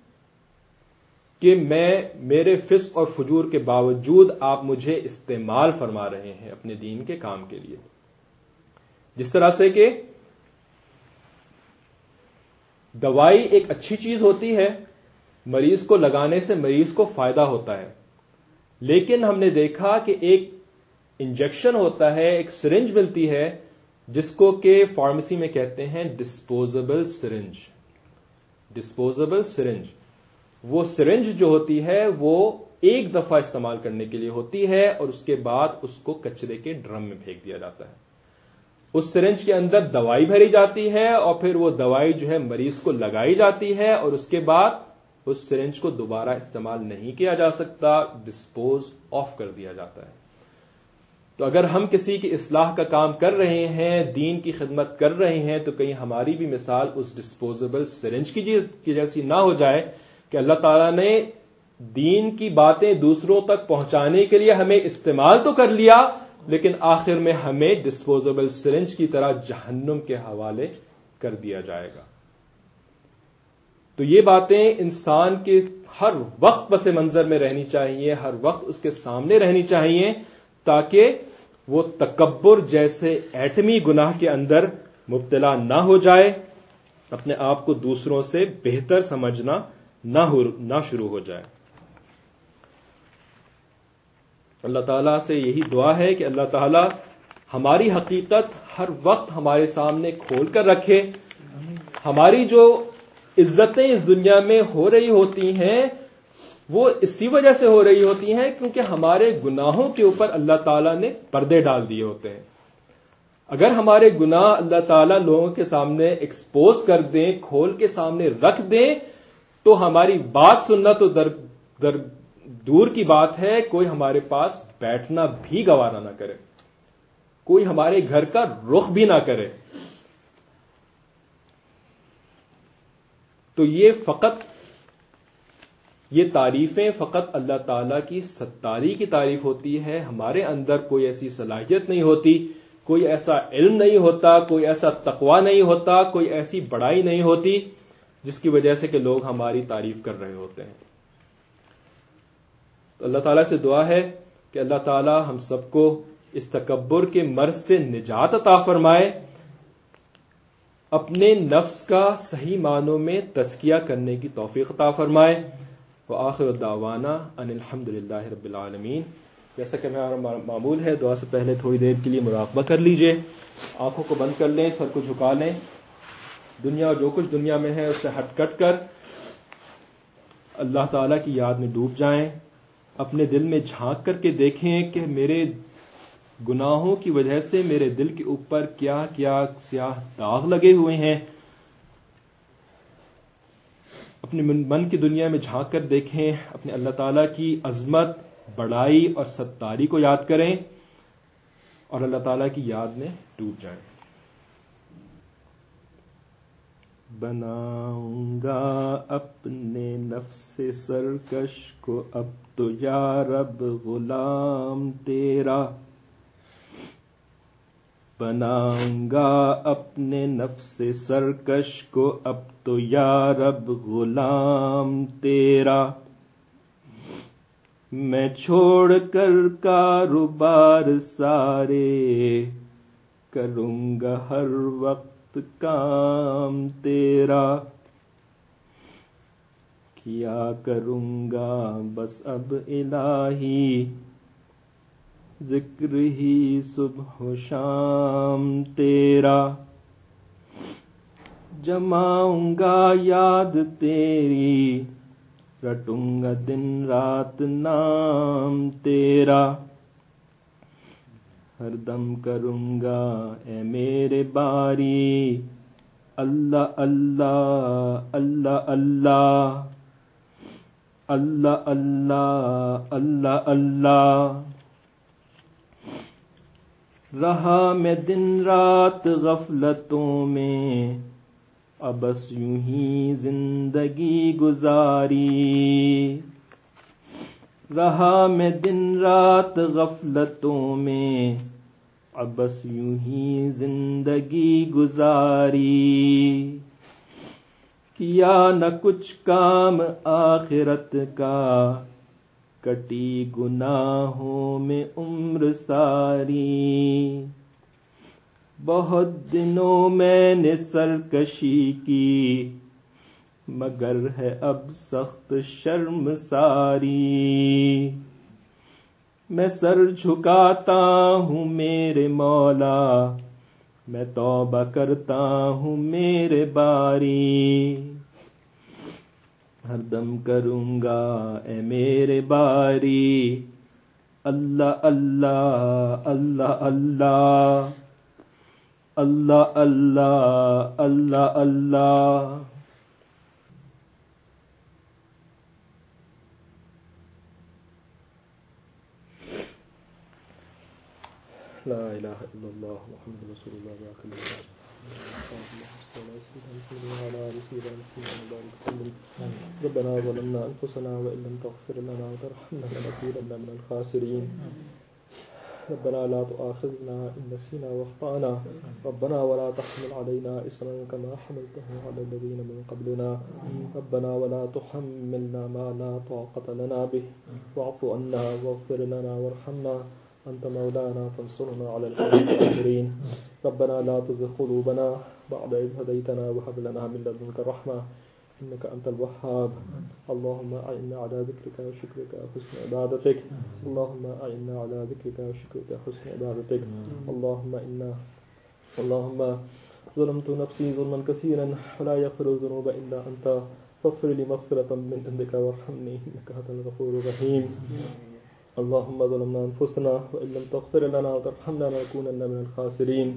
کہ میں میرے فسق اور فجور کے باوجود آپ مجھے استعمال فرما رہے ہیں اپنے دین کے کام کے لیے۔ جس طرح سے کہ دوائی ایک اچھی چیز ہوتی ہے، مریض کو لگانے سے مریض کو فائدہ ہوتا ہے، لیکن ہم نے دیکھا کہ ایک انجیکشن ہوتا ہے، ایک سرنج ملتی ہے جس کو کہ فارمیسی میں کہتے ہیں ڈسپوزیبل سرنج۔ ڈسپوزیبل سرنج، وہ سرنج جو ہوتی ہے وہ ایک دفعہ استعمال کرنے کے لیے ہوتی ہے اور اس کے بعد اس کو کچرے کے ڈرم میں پھینک دیا جاتا ہے۔ اس سرنج کے اندر دوائی بھری جاتی ہے اور پھر وہ دوائی جو ہے مریض کو لگائی جاتی ہے اور اس کے بعد اس سرنج کو دوبارہ استعمال نہیں کیا جا سکتا، ڈسپوز آف کر دیا جاتا ہے۔ تو اگر ہم کسی کی اصلاح کا کام کر رہے ہیں، دین کی خدمت کر رہے ہیں، تو کہیں ہماری بھی مثال اس ڈسپوزیبل سرنج کی جیسی نہ ہو جائے کہ اللہ تعالیٰ نے دین کی باتیں دوسروں تک پہنچانے کے لیے ہمیں استعمال تو کر لیا، لیکن آخر میں ہمیں ڈسپوزیبل سرنج کی طرح جہنم کے حوالے کر دیا جائے گا۔ تو یہ باتیں انسان کے ہر وقت پس منظر میں رہنی چاہیے، ہر وقت اس کے سامنے رہنی چاہیے، تاکہ وہ تکبر جیسے ایٹمی گناہ کے اندر مبتلا نہ ہو جائے، اپنے آپ کو دوسروں سے بہتر سمجھنا نہ ہو نہ شروع ہو جائے۔ اللہ تعالیٰ سے یہی دعا ہے کہ اللہ تعالیٰ ہماری حقیقت ہر وقت ہمارے سامنے کھول کر رکھے، ہماری جو عزتیں اس دنیا میں ہو رہی ہوتی ہیں وہ اسی وجہ سے ہو رہی ہوتی ہیں کیونکہ ہمارے گناہوں کے اوپر اللہ تعالیٰ نے پردے ڈال دیے ہوتے ہیں۔ اگر ہمارے گناہ اللہ تعالیٰ لوگوں کے سامنے ایکسپوز کر دیں، کھول کے سامنے رکھ دیں، تو ہماری بات سننا تو در در دور کی بات ہے، کوئی ہمارے پاس بیٹھنا بھی گوارا نہ کرے، کوئی ہمارے گھر کا رخ بھی نہ کرے۔ تو یہ فقط یہ تعریفیں فقط اللہ تعالیٰ کی ستاری کی تعریف ہوتی ہے، ہمارے اندر کوئی ایسی صلاحیت نہیں ہوتی، کوئی ایسا علم نہیں ہوتا، کوئی ایسا تقوی نہیں ہوتا، کوئی ایسی بڑائی نہیں ہوتی جس کی وجہ سے کہ لوگ ہماری تعریف کر رہے ہوتے ہیں۔ تو اللہ تعالیٰ سے دعا ہے کہ اللہ تعالیٰ ہم سب کو اس تکبر کے مرض سے نجات عطا فرمائے، اپنے نفس کا صحیح معنوں میں تزکیہ کرنے کی توفیق عطا فرمائے۔ وآخر دعوانا ان الحمد للہ رب العالمین۔ جیسا کہ ہمارا معمول ہے، دعا سے پہلے تھوڑی دیر کے لیے مراقبہ کر لیجئے، آنکھوں کو بند کر لیں، سر کو جھکا لیں، دنیا اور جو کچھ دنیا میں ہے اس سے ہٹ کٹ کر اللہ تعالیٰ کی یاد میں ڈوب جائیں، اپنے دل میں جھانک کر کے دیکھیں کہ میرے گناہوں کی وجہ سے میرے دل کے اوپر کیا کیا سیاہ داغ لگے ہوئے ہیں۔ اپنے من کی دنیا میں جھانک کر دیکھیں، اپنے اللہ تعالیٰ کی عظمت، بڑائی اور ستاری کو یاد کریں اور اللہ تعالیٰ کی یاد میں ڈوب جائیں۔ بناؤں گا اپنے نفس سرکش کو اب تو یا رب غلام تیرا، بناؤں گا اپنے نفس سرکش کو اب تو یا رب غلام تیرا، میں چھوڑ کر کاروبار سارے کروں گا ہر وقت کام تیرا، کیا کروں گا بس اب الہی ذکر ہی صبح و شام تیرا، جماؤں گا یاد تیری رٹوں گا دن رات نام تیرا، ہر دم کروں گا اے میرے باری اللہ اللہ اللہ اللہ اللہ اللہ اللہ اللہ۔ رہا میں دن رات غفلتوں میں اب بس یوں ہی زندگی گزاری، رہا میں دن رات غفلتوں میں اب بس یوں ہی زندگی گزاری، کیا نہ کچھ کام آخرت کا کٹی گناہوں میں عمر ساری، بہت دنوں میں نے سرکشی کی مگر ہے اب سخت شرم ساری، میں سر جھکاتا ہوں میرے مولا میں توبہ کرتا ہوں میرے باری، ہر دم کروں گا اے میرے باری اللہ اللہ اللہ اللہ اللہ اللہ اللہ اللہ۔ لا الہ الا اللہ محمد رسول اللہ۔ ربنا ظلمنا انفسنا وان لم تغفر لنا وترحمنا لنكونن من الخاسرين، ربنا لا تؤاخذنا ان نسينا واخطانا، ربنا ولا تحمل علينا اصرا كما حملته على الذين من قبلنا، ربنا ولا تحملنا ما لا طاقة لنا به واعف عنا واغفر لنا وارحمنا أنت مولانا فانصرنا على القوم الكافرين، ربنا لا تزغ قلوبنا بعد إذ هديتنا وهب لنا من لدنك رحمة إنك أنت الوهاب، اللهم أعنا على ذكرك وشكرك وحسن عبادتك، اللهم أعنا على ذكرك وشكرك وحسن عبادتك، اللهم إنا اللهم ظلمت نفسي ظلما كثيرا ولا يغفر الذنوب إلا أنت فاغفر لي مغفرة من عندك وارحمني إنك أنت الغفور الرحيم، اللهم ظلمنا أنفسنا وإن لم تغفر لنا وترحمنا لنكونن من الخاسرين،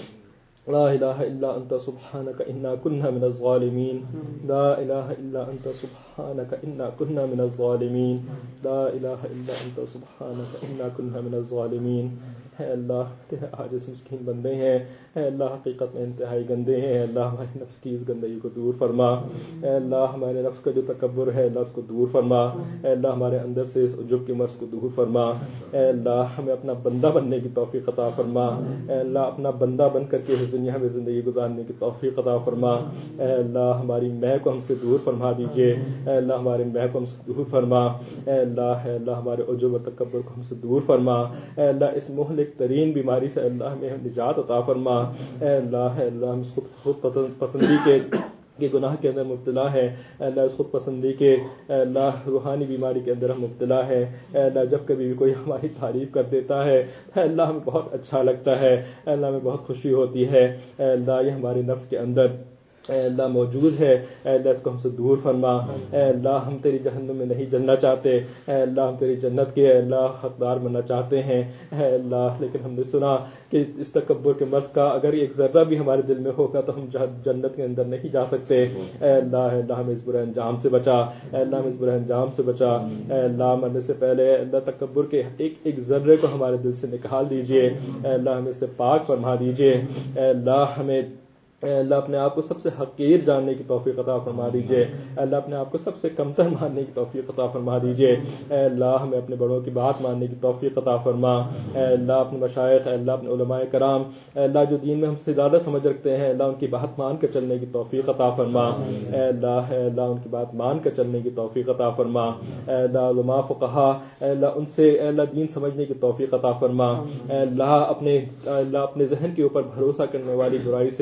لا إله إلا أنت سبحانك إنا كنا من الظالمين، لا إله إلا أنت سبحانك إنا كنا من الظالمين، لا إله إلا أنت سبحانك إنا كنا من الظالمين۔ اے اللہ تیرے عاجز مسکین بندے ہیں، اے اللہ حقیقت میں انتہائی گندے ہیں، اے اللہ ہمارے نفس کی اس گندگی کو دور فرما، اے اللہ ہمارے نفس کا جو تکبر ہے اللہ اس کو دور فرما، اے اللہ ہمارے اندر سے اس عجب کے مرض کو دور فرما، اے اللہ ہمیں اپنا بندہ بننے کی توفیق عطا فرما، اے اللہ اپنا بندہ بن کر کے اس دنیا میں زندگی گزارنے کی توفیق عطا فرما، اے اللہ ہماری مہ کو ہم سے دور فرما دیجیے، اے اللہ ہمارے مہ کو ہم سے دور فرما، اے اللہ اے اللہ ہمارے عجب و تکبر کو ہم سے دور فرما، اے اللہ اس مہلک ترین بیماری سے اللہ میں نجات عطا فرما، اے اللہ اے اللہ ہم خود خود پسندی کے کے گناہ کے اندر مبتلا ہے، اے اللہ اس خود پسندی کے اے اللہ روحانی بیماری کے اندر ہم مبتلا ہے، اے اللہ جب کبھی بھی کوئی ہماری تعریف کر دیتا ہے اے اللہ ہمیں بہت اچھا لگتا ہے، اے اللہ ہمیں بہت خوشی ہوتی ہے، اے اللہ یہ ہمارے نفس کے اندر اے اللہ موجود ہے، اے اللہ اس کو ہم سے دور فرما، اے اللہ ہم تیری جہنم میں نہیں جلنا چاہتے، اے اللہ ہم تیری جنت کے اے اللہ حقدار بننا چاہتے ہیں، اے اللہ لیکن ہم نے سنا کہ اس تکبر کے مرض کا اگر ایک ذرہ بھی ہمارے دل میں ہوگا تو ہم جنت کے اندر نہیں جا سکتے، اے اللہ اے اللہ ہمیں اس برے انجام سے بچا، اے اللہ ہمیں اس برے انجام سے بچا، اے اللہ مرنے سے پہلے اے اللہ تکبر کے ایک ایک ذرے کو ہمارے دل سے نکال دیجئے، اے اللہ ہمیں اس سے پاک فرما دیجئے، اے اللہ ہمیں اے اللہ اپنے آپ کو سب سے حقیر جاننے کی توفیق عطا فرما دیجئے، اے اللہ اپنے آپ کو سب سے کمتر ماننے کی توفیق عطا فرما دیجئے، اے اللہ ہمیں اپنے بڑوں کی بات ماننے کی توفیق عطا فرما، اے اللہ اپنے مشائخ اے اللہ اپنے علماء کرام اے اللہ جو دین میں ہم سے زیادہ سمجھ رکھتے ہیں اے اللہ ان کی بات مان کر چلنے کی توفیق عطا فرما، اے اللہ اے اللہ ان کی بات مان کر چلنے کی توفیق عطا فرما، اے اللہ علماء فقہا اے اللہ ان سے اے اللہ دین سمجھنے کی توفیق عطا فرما، اے اللہ اپنے اے اللہ اپنے ذہن کے اوپر بھروسہ کرنے والی برائی سے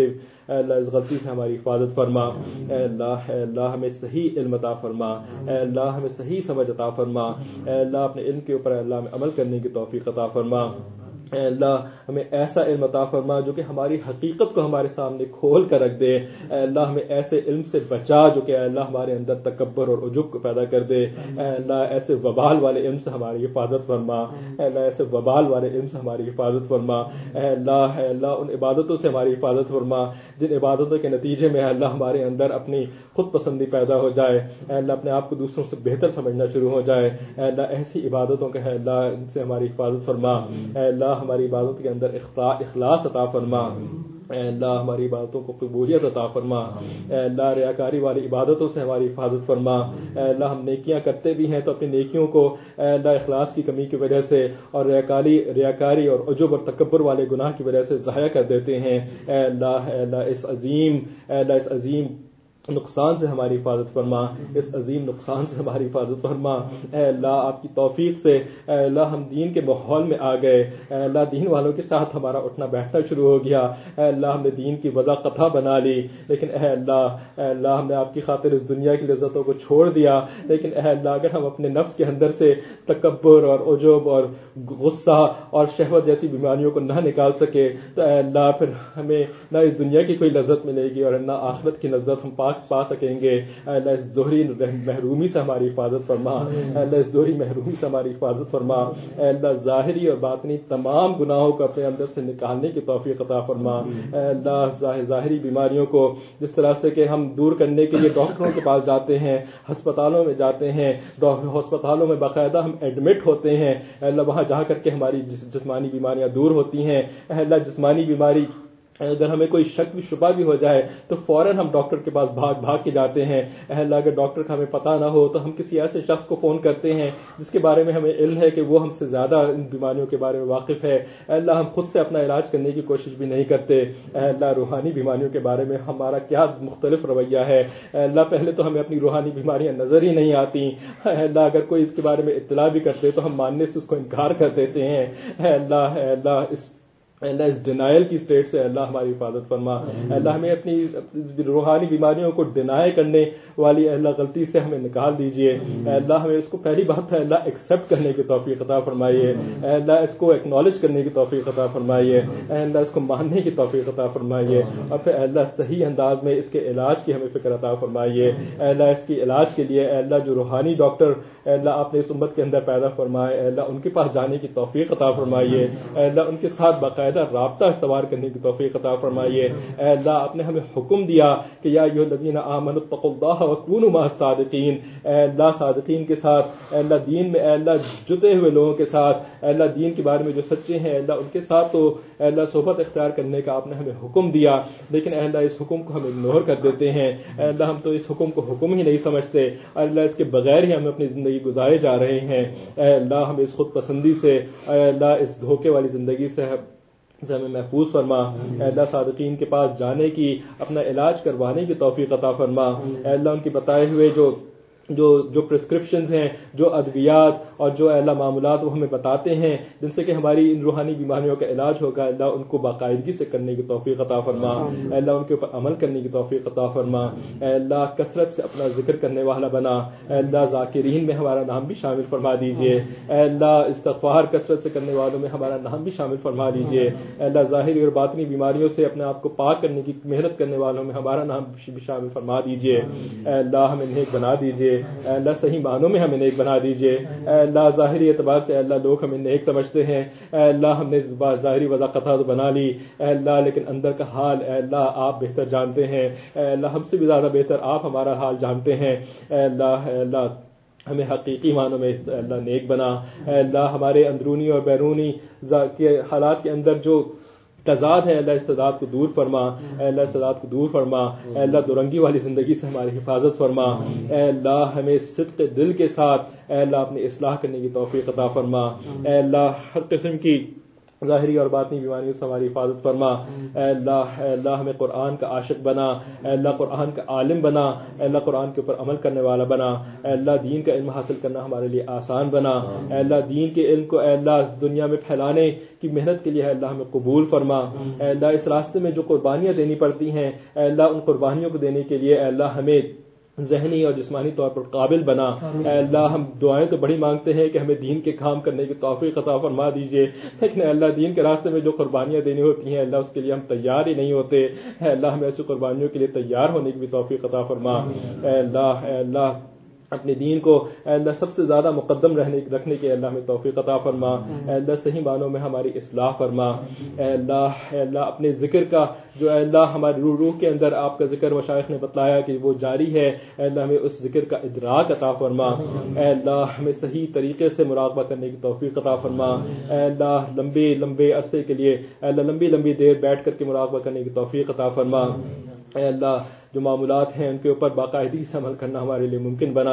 اے اللہ اس غلطی سے ہماری حفاظت فرما. اے اللہ اے اللہ ہمیں صحیح علم عطا فرما. اے اللہ ہمیں صحیح سمجھ عطا فرما. اے اللہ اپنے علم کے اوپر اے اللہ ہمیں عمل کرنے کی توفیق عطا فرما. اے اللہ ہمیں ایسا علم عطا فرما جو کہ ہماری حقیقت کو ہمارے سامنے کھول کر رکھ دے. اے اللہ ہمیں ایسے علم سے بچا جو کہ اے اللہ ہمارے اندر تکبر اور عجب کو پیدا کر دے. اے اللہ ایسے وبال والے علم سے ہماری حفاظت فرما. اے اللہ ایسے وبال والے علم سے ہماری حفاظت فرما. اے اللہ اے اللہ ان عبادتوں سے ہماری حفاظت فرما جن عبادتوں کے نتیجے میں اے اللہ ہمارے اندر اپنی خود پسندی پیدا ہو جائے. اے اللہ اپنے آپ کو دوسروں سے بہتر سمجھنا شروع ہو جائے. اے اللہ ایسی عبادتوں کے اے اللہ ان سے ہماری حفاظت فرما. اے اللہ ہماری عبادت کے اندر اخلاص عطا فرما. اے اللہ ہماری عبادتوں کو قبولیت عطا فرما. اے اللہ ریاکاری والی عبادتوں سے ہماری حفاظت فرما. اے اللہ ہم نیکیاں کرتے بھی ہیں تو اپنی نیکیوں کو اے اللہ اخلاص کی کمی کی وجہ سے اور ریاکاری ریاکاری اور عجب اور تکبر والے گناہ کی وجہ سے ضائع کر دیتے ہیں. اے اللہ اے اللہ اس عظیم اے اللہ اس عظیم نقصان سے ہماری حفاظت فرما. اس عظیم نقصان سے ہماری حفاظت فرما. اے اللہ آپ کی توفیق سے اے اللہ ہم دین کے ماحول میں آ گئے. اے اللہ دین والوں کے ساتھ ہمارا اٹھنا بیٹھنا شروع ہو گیا. اے اللہ ہم نے دین کی وضع قطع بنا لی. لیکن اے اللہ اے اللہ ہم نے آپ کی خاطر اس دنیا کی لذتوں کو چھوڑ دیا. لیکن اے اللہ اگر ہم اپنے نفس کے اندر سے تکبر اور عجب اور غصہ اور شہوت جیسی بیماریوں کو نہ نکال سکے تو اے اللہ پھر ہمیں نہ اس دنیا کی کوئی لذت ملے گی اور نہ آخرت کی لذت ہم پاک پا سکیں گے. اے اللہ اس دوہری محرومی سے ہماری حفاظت فرما. اے اللہ اس دوہری محرومی سے ہماری حفاظت فرما. اے اللہ ظاہری اور باطنی تمام گناہوں کو اپنے اندر سے نکالنے کی توفیق عطا فرما. اے اللہ ظاہری بیماریوں کو جس طرح سے کہ ہم دور کرنے کے لیے ڈاکٹروں کے پاس جاتے ہیں, ہسپتالوں میں جاتے ہیں, ہسپتالوں میں باقاعدہ ہم ایڈمٹ ہوتے ہیں. اے اللہ وہاں جا کر کے ہماری جسمانی بیماریاں دور ہوتی ہیں. اے اللہ جسمانی بیماری اگر ہمیں کوئی شک بھی شبہ بھی ہو جائے تو فوراً ہم ڈاکٹر کے پاس بھاگ بھاگ کے جاتے ہیں. اے اللہ اگر ڈاکٹر کا ہمیں پتہ نہ ہو تو ہم کسی ایسے شخص کو فون کرتے ہیں جس کے بارے میں ہمیں علم ہے کہ وہ ہم سے زیادہ ان بیماریوں کے بارے میں واقف ہے. اے اللہ ہم خود سے اپنا علاج کرنے کی کوشش بھی نہیں کرتے. اے اللہ روحانی بیماریوں کے بارے میں ہمارا کیا مختلف رویہ ہے. اے اللہ پہلے تو ہمیں اپنی روحانی بیماریاں نظر ہی نہیں آتی. اے اللہ اگر کوئی اس کے بارے میں اطلاع بھی کرتے تو ہم ماننے سے اس کو انکار کر دیتے ہیں. اے اللہ اے اللہ اس اے اللہ اس ڈینائل کی سٹیٹ سے اللہ ہماری حفاظت فرما. اے اللہ ہمیں اپنی روحانی بیماریوں کو ڈینائی کرنے والی اے اللہ غلطی سے ہمیں نکال دیجیے. اے اللہ ہمیں اس کو پہلی بات ہے اللہ ایکسیپٹ کرنے کی توفیق عطا فرمائیے. اے اللہ اس کو ایکنالج کرنے کی توفیق عطا فرمائیے. اے اللہ اس کو ماننے کی توفیق عطا فرمائیے. اور پھر اے اللہ صحیح انداز میں اس کے علاج کی ہمیں فکر عطا فرمائیے. اے اللہ اس کی علاج کے لیے اے اللہ جو روحانی ڈاکٹر اے اللہ آپ نے اس امت کے اندر پیدا فرمائے, اے اللہ ان کے پاس جانے کی توفیق عطا فرمائیے. اے اللہ ان کے ساتھ باقاعدہ رابطہ استوار کرنے کی توفیق عطا فرمائیے. اے اللہ آپ نے ہمیں حکم دیا کہ یا ایھا الذین آمنوا اتقوا اللہ وکونوا مع الصادقین. اے اللہ صادقین کے ساتھ اے اللہ دین میں اے اللہ جتے ہوئے لوگوں کے ساتھ اے اللہ دین کے بارے میں جو سچے ہیں اے اللہ ان کے ساتھ تو اے اللہ صحبت اختیار کرنے کا آپ نے ہمیں حکم دیا. لیکن اے اللہ اس حکم کو ہم اگنور کر دیتے ہیں. اے اللہ ہم تو اس حکم کو حکم ہی نہیں سمجھتے. اللہ اس کے بغیر ہی ہم اپنی زندگی گزارے جا رہے ہیں. اے اللہ ہمیں اس خود پسندی سے اے اللہ اس دھوکے والی زندگی سے سے ہمیں محفوظ فرما. اے اللہ صادقین کے پاس جانے کی اپنا علاج کروانے کی توفیق عطا فرما. اے اللہ ان کے بتائے ہوئے جو جو جو پرسکرپشنز ہیں, جو ادویات اور جو اے اللہ معمولات وہ ہمیں بتاتے ہیں جن سے کہ ہماری ان روحانی بیماریوں کا علاج ہوگا, اللہ ان کو باقاعدگی سے کرنے کی توفیق عطا فرما. اے اللہ ان کے اوپر عمل کرنے کی توفیق عطا فرما. اے اللہ کثرت سے اپنا ذکر کرنے والا بنا. اے اللہ ذاکرین میں ہمارا نام بھی شامل فرما دیجیے. اے اللہ استغفار کثرت سے کرنے والوں میں ہمارا نام بھی شامل فرما دیجیے. اے اللہ ظاہری اور باطنی بیماریوں سے اپنے آپ کو پاک کرنے کی محنت کرنے والوں میں ہمارا نام بھی شامل فرما دیجیے. اے اللہ ہمیں نیک بنا دیجیے. اے اللہ صحیح معنوں میں ہمیں نیک بنا دیجیے. اے اللہ ظاہری اعتبار سے اے اللہ لوگ ہمیں نیک سمجھتے ہیں. اے اللہ ہم نے ظاہری وضاحت تو بنا لی اے اللہ, لیکن اندر کا حال اے اللہ آپ بہتر جانتے ہیں. اے اللہ ہم سے بھی زیادہ بہتر آپ ہمارا حال جانتے ہیں. اے اللہ اے اللہ ہمیں حقیقی معنوں میں اللہ نیک بنا. اے اللہ ہمارے اندرونی اور بیرونی کے حالات کے اندر جو تضاد ہے اللہ استعداد کو دور فرما. اے اللہ استعداد کو دور فرما. اے اللہ دورنگی والی زندگی سے ہماری حفاظت فرما. اے اللہ ہمیں صدق دل کے ساتھ اے اللہ اپنی اصلاح کرنے کی توفیق عطا فرما. اے اللہ ہر قسم کی ظاہری اور باطنی بیماریوں سے ہماری حفاظت فرما. اے اللہ اے اللہ ہمیں قرآن کا عاشق بنا. اے اللہ قرآن کا عالم بنا. اے اللہ قرآن کے اوپر عمل کرنے والا بنا. اے اللہ دین کا علم حاصل کرنا ہمارے لیے آسان بنا. اے اللہ دین کے علم کو اے اللہ دنیا میں پھیلانے کی محنت کے لیے اے اللہ ہمیں قبول فرما. اے اللہ اس راستے میں جو قربانیاں دینی پڑتی ہیں اے اللہ ان قربانیوں کو دینے کے لیے اے اللہ ہمیں ذہنی اور جسمانی طور پر قابل بنا. اے اللہ ہم دعائیں تو بڑی مانگتے ہیں کہ ہمیں دین کے کام کرنے کی توفیق عطا فرما دیجیے, لیکن اے اللہ دین کے راستے میں جو قربانیاں دینی ہوتی ہیں اللہ اس کے لیے ہم تیار ہی نہیں ہوتے. اے اللہ ہمیں ایسی قربانیوں کے لیے تیار ہونے کی بھی توفیق عطا فرما. اے اللہ اے اللہ اپنے دین کو اے اللہ سب سے زیادہ مقدم رہنے رکھنے کے اللہ میں توفیق عطا فرما. اے اللہ صحیح معنوں میں ہماری اصلاح فرما. اے اللہ اے اللہ اپنے ذکر کا جو اے اللہ ہماری روح روح کے اندر آپ کا ذکر مشائخ نے بتلایا کہ وہ جاری ہے, اے اللہ ہمیں اس ذکر کا ادراک عطا فرما. اے اللہ ہمیں صحیح طریقے سے مراقبہ کرنے کی توفیق عطا فرما. اے اللہ لمبے لمبے عرصے کے لیے اے اللہ لمبی لمبی دیر بیٹھ کر کے مراقبہ کرنے کی توفیق عطا فرما. اے اللہ جو معمولات ہیں ان کے اوپر باقاعدگی سے عمل کرنا ہمارے لیے ممکن بنا.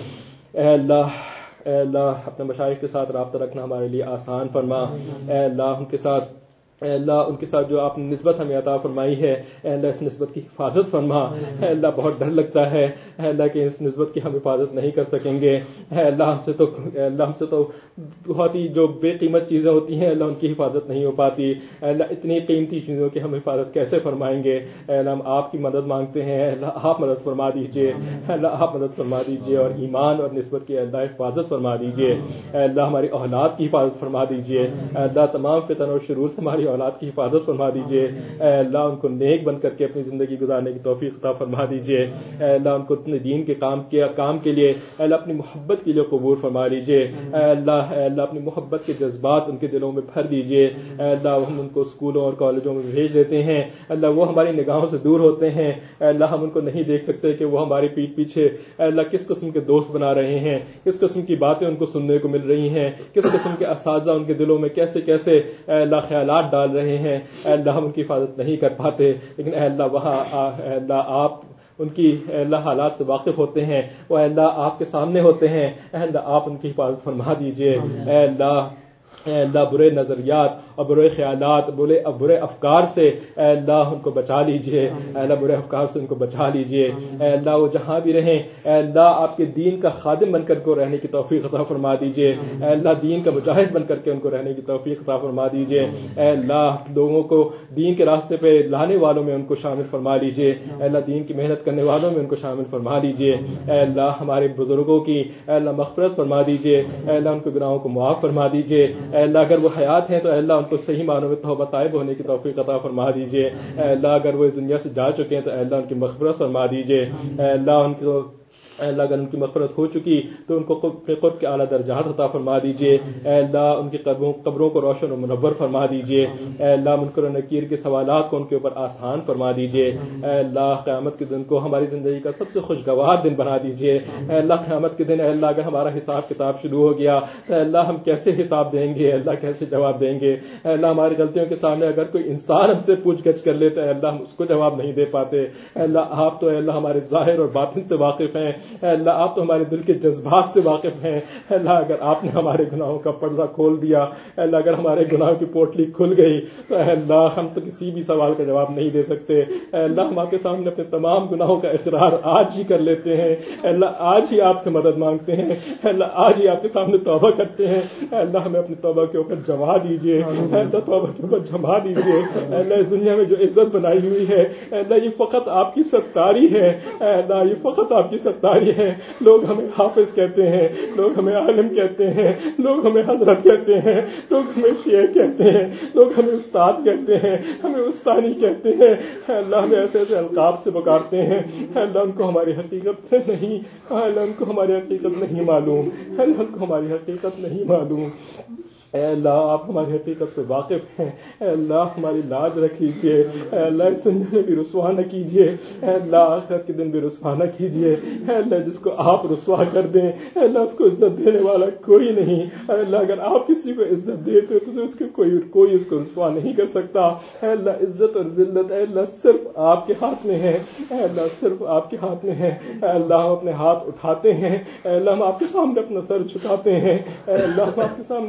اے اللہ اے اللہ اپنے مشائخ کے ساتھ رابطہ رکھنا ہمارے لیے آسان فرما. اے اللہ ان کے ساتھ اے اللہ ان کے ساتھ جو آپ نے نسبت ہمیں عطا فرمائی ہے اے اللہ اس نسبت کی حفاظت فرما. اے اللہ بہت ڈر لگتا ہے اے اللہ کہ اس نسبت کی ہم حفاظت نہیں کر سکیں گے. اے اللہ ہم سے تو اے اللہ ہم سے تو بہت ہی جو بے قیمت چیزیں ہوتی ہیں اللہ ان کی حفاظت نہیں ہو پاتی. اے اللہ اتنی قیمتی چیزوں کی ہم حفاظت کیسے فرمائیں گے. اے اللہ ہم آپ کی مدد مانگتے ہیں. اے اللہ آپ مدد فرما دیجیے. اے اللہ آپ مدد فرما دیجیے اور ایمان اور نسبت کی اللہ حفاظت فرما دیجیے. اے اللہ ہماری اولاد کی حفاظت فرما دیجیے. اے اللہ تمام فتن اور شرور سے ہماری اولاد کی حفاظت فرما دیجیے. اے اللہ ان کو نیک بن کر کے اپنی زندگی گزارنے کی توفیق عطا فرما دیجیے. اے اللہ ان کو اپنے دین کے کام کے کام کے لیے اے اللہ اپنی محبت کے لیے قبول فرما لیجیے. اے اللہ اے اللہ اپنی محبت کے جذبات ان کے دلوں میں بھر دیجیے. اے اللہ ہم ان کو اسکولوں اور کالجوں میں بھیج دیتے ہیں. اللہ وہ ہماری نگاہوں سے دور ہوتے ہیں. اے اللہ ہم ان کو نہیں دیکھ سکتے کہ وہ ہماری پیٹھ پیچھے اے اللہ کس قسم کے دوست بنا رہے ہیں, کس قسم کی باتیں ان کو سننے کو مل رہی ہیں, کس قسم کے اساتذہ ان کے دلوں میں کیسے کیسے اے اللہ خیالات ڈال رہے ہیں. اے اللہ ہم ان کی حفاظت نہیں کر پاتے, لیکن اے اللہ وہاں اے اللہ آپ ان کی اے اللہ حالات سے واقف ہوتے ہیں. وہ اے اللہ آپ کے سامنے ہوتے ہیں. اے اللہ آپ ان کی حفاظت فرما دیجیے. اے اللہ اے اللہ برے نظریات اور برے خیالات برے برے افکار سے اے اللہ ان کو بچا لیجیے. اے اللہ برے افکار سے ان کو بچا لیجیے. اے اللہ وہ جہاں بھی رہیں اے اللہ آپ کے دین کا خادم بن کر کو رہنے کی توفیق عطا فرما دیجیے. اے اللہ دین کا مجاہد بن کر کے ان کو رہنے کی توفیق عطا فرما دیجیے. اے اللہ لوگوں کو دین کے راستے پہ لانے والوں میں ان کو شامل فرما لیجیے. اے اللہ دین کی محنت کرنے والوں میں ان کو شامل فرما لیجیے. اے اللہ ہمارے بزرگوں کی اے اللہ مغفرت فرما دیجیے. اے اللہ ان کے گناہوں کو معاف فرما دیجیے. اے اللہ اگر وہ حیات ہیں تو اے اللہ ان کو صحیح معنوں میں توبہ طائب ہونے کی توفیق عطا فرما دیجیے. اے اللہ اگر وہ اس دنیا سے جا چکے ہیں تو اے اللہ ان کی مغفرت فرما دیجیے. اے اللہ ان کو اے اللہ اگر ان کی مغفرت ہو چکی تو ان کو قرب کے اعلیٰ درجات عطا فرما دیجیے. اے اللہ ان کی قبروں قبروں کو روشن و منور فرما دیجیے. اے اللہ منکر و نکیر کے سوالات کو ان کے اوپر آسان فرما دیجیے. اے اللہ قیامت کے دن کو ہماری زندگی کا سب سے خوشگوار دن بنا دیجیے. اے اللہ قیامت کے دن اے اللہ اگر ہمارا حساب کتاب شروع ہو گیا تو اے اللہ ہم کیسے حساب دیں گے, اے اللہ کیسے جواب دیں گے. اے اللہ ہماری غلطیوں کے سامنے اگر کوئی انسان ہم سے پوچھ گچھ کر لے تو اے اللہ ہم اس کو جواب نہیں دے پاتے. اے اللہ آپ تو اے اللہ ہمارے ظاہر اور باطن سے واقف ہیں. اے اللہ آپ تو ہمارے دل کے جذبات سے واقف ہیں. اے اللہ اگر آپ نے ہمارے گناہوں کا پردہ کھول دیا, اے اللہ اگر ہمارے گناہوں کی پوٹلی کھل گئی تو اے اللہ ہم تو کسی بھی سوال کا جواب نہیں دے سکتے. اے اللہ ہم آپ کے سامنے اپنے تمام گناہوں کا اقرار آج ہی کر لیتے ہیں. اے اللہ آج ہی آپ سے مدد مانگتے ہیں. اے اللہ آج ہی آپ کے سامنے توبہ کرتے ہیں. اے اللہ ہمیں اپنی توبہ کے اوپر جما دیجیے. اے اللہ توبہ کے اوپر جما دیجیے. اے اللہ اس دنیا میں جو عزت بنائی ہوئی ہے اے اللہ یہ فقط آپ کی ستاری ہے. اے اللہ یہ فقط آپ کی ستاری ہے. لوگ ہمیں حافظ کہتے ہیں, لوگ ہمیں عالم کہتے ہیں, لوگ ہمیں حضرت کہتے ہیں, لوگ ہمیں شیخ کہتے ہیں, لوگ ہمیں استاد کہتے ہیں, ہمیں استانی کہتے ہیں. اے اللہ ہمیں ایسے ایسے القاب سے پکارتے ہیں. اے اللہ ان کو ہماری حقیقت سے نہیں اے اللہ ان کو ہماری حقیقت نہیں معلوم. اے اللہ ان کو ہماری حقیقت نہیں معلوم. اے اللہ آپ ہماری حقیقت سے واقف ہیں. اے اللہ ہماری لاج رکھ لیجیے. اے اللہ اس دنیا میں بھی رسوا نہ کیجیے. اے اللہ آخرت کے دن بھی رسوا نہ کیجیے. اے اللہ جس کو آپ رسوا کر دیں اے اللہ اس کو عزت دینے والا کوئی نہیں. اے اللہ اگر آپ کسی کو عزت دیتے تو اس کے کوئی کوئی اس کو رسوا نہیں کر سکتا. اے اللہ عزت اور ذلت اے اللہ صرف آپ کے ہاتھ میں ہے. اے اللہ صرف آپ کے ہاتھ میں ہے. اے اللہ ہم اپنے ہاتھ اٹھاتے ہیں. اے اللہ ہم آپ کے سامنے اپنا سر جھکاتے ہیں. اے اللہ ہم آپ کے سامنے تمام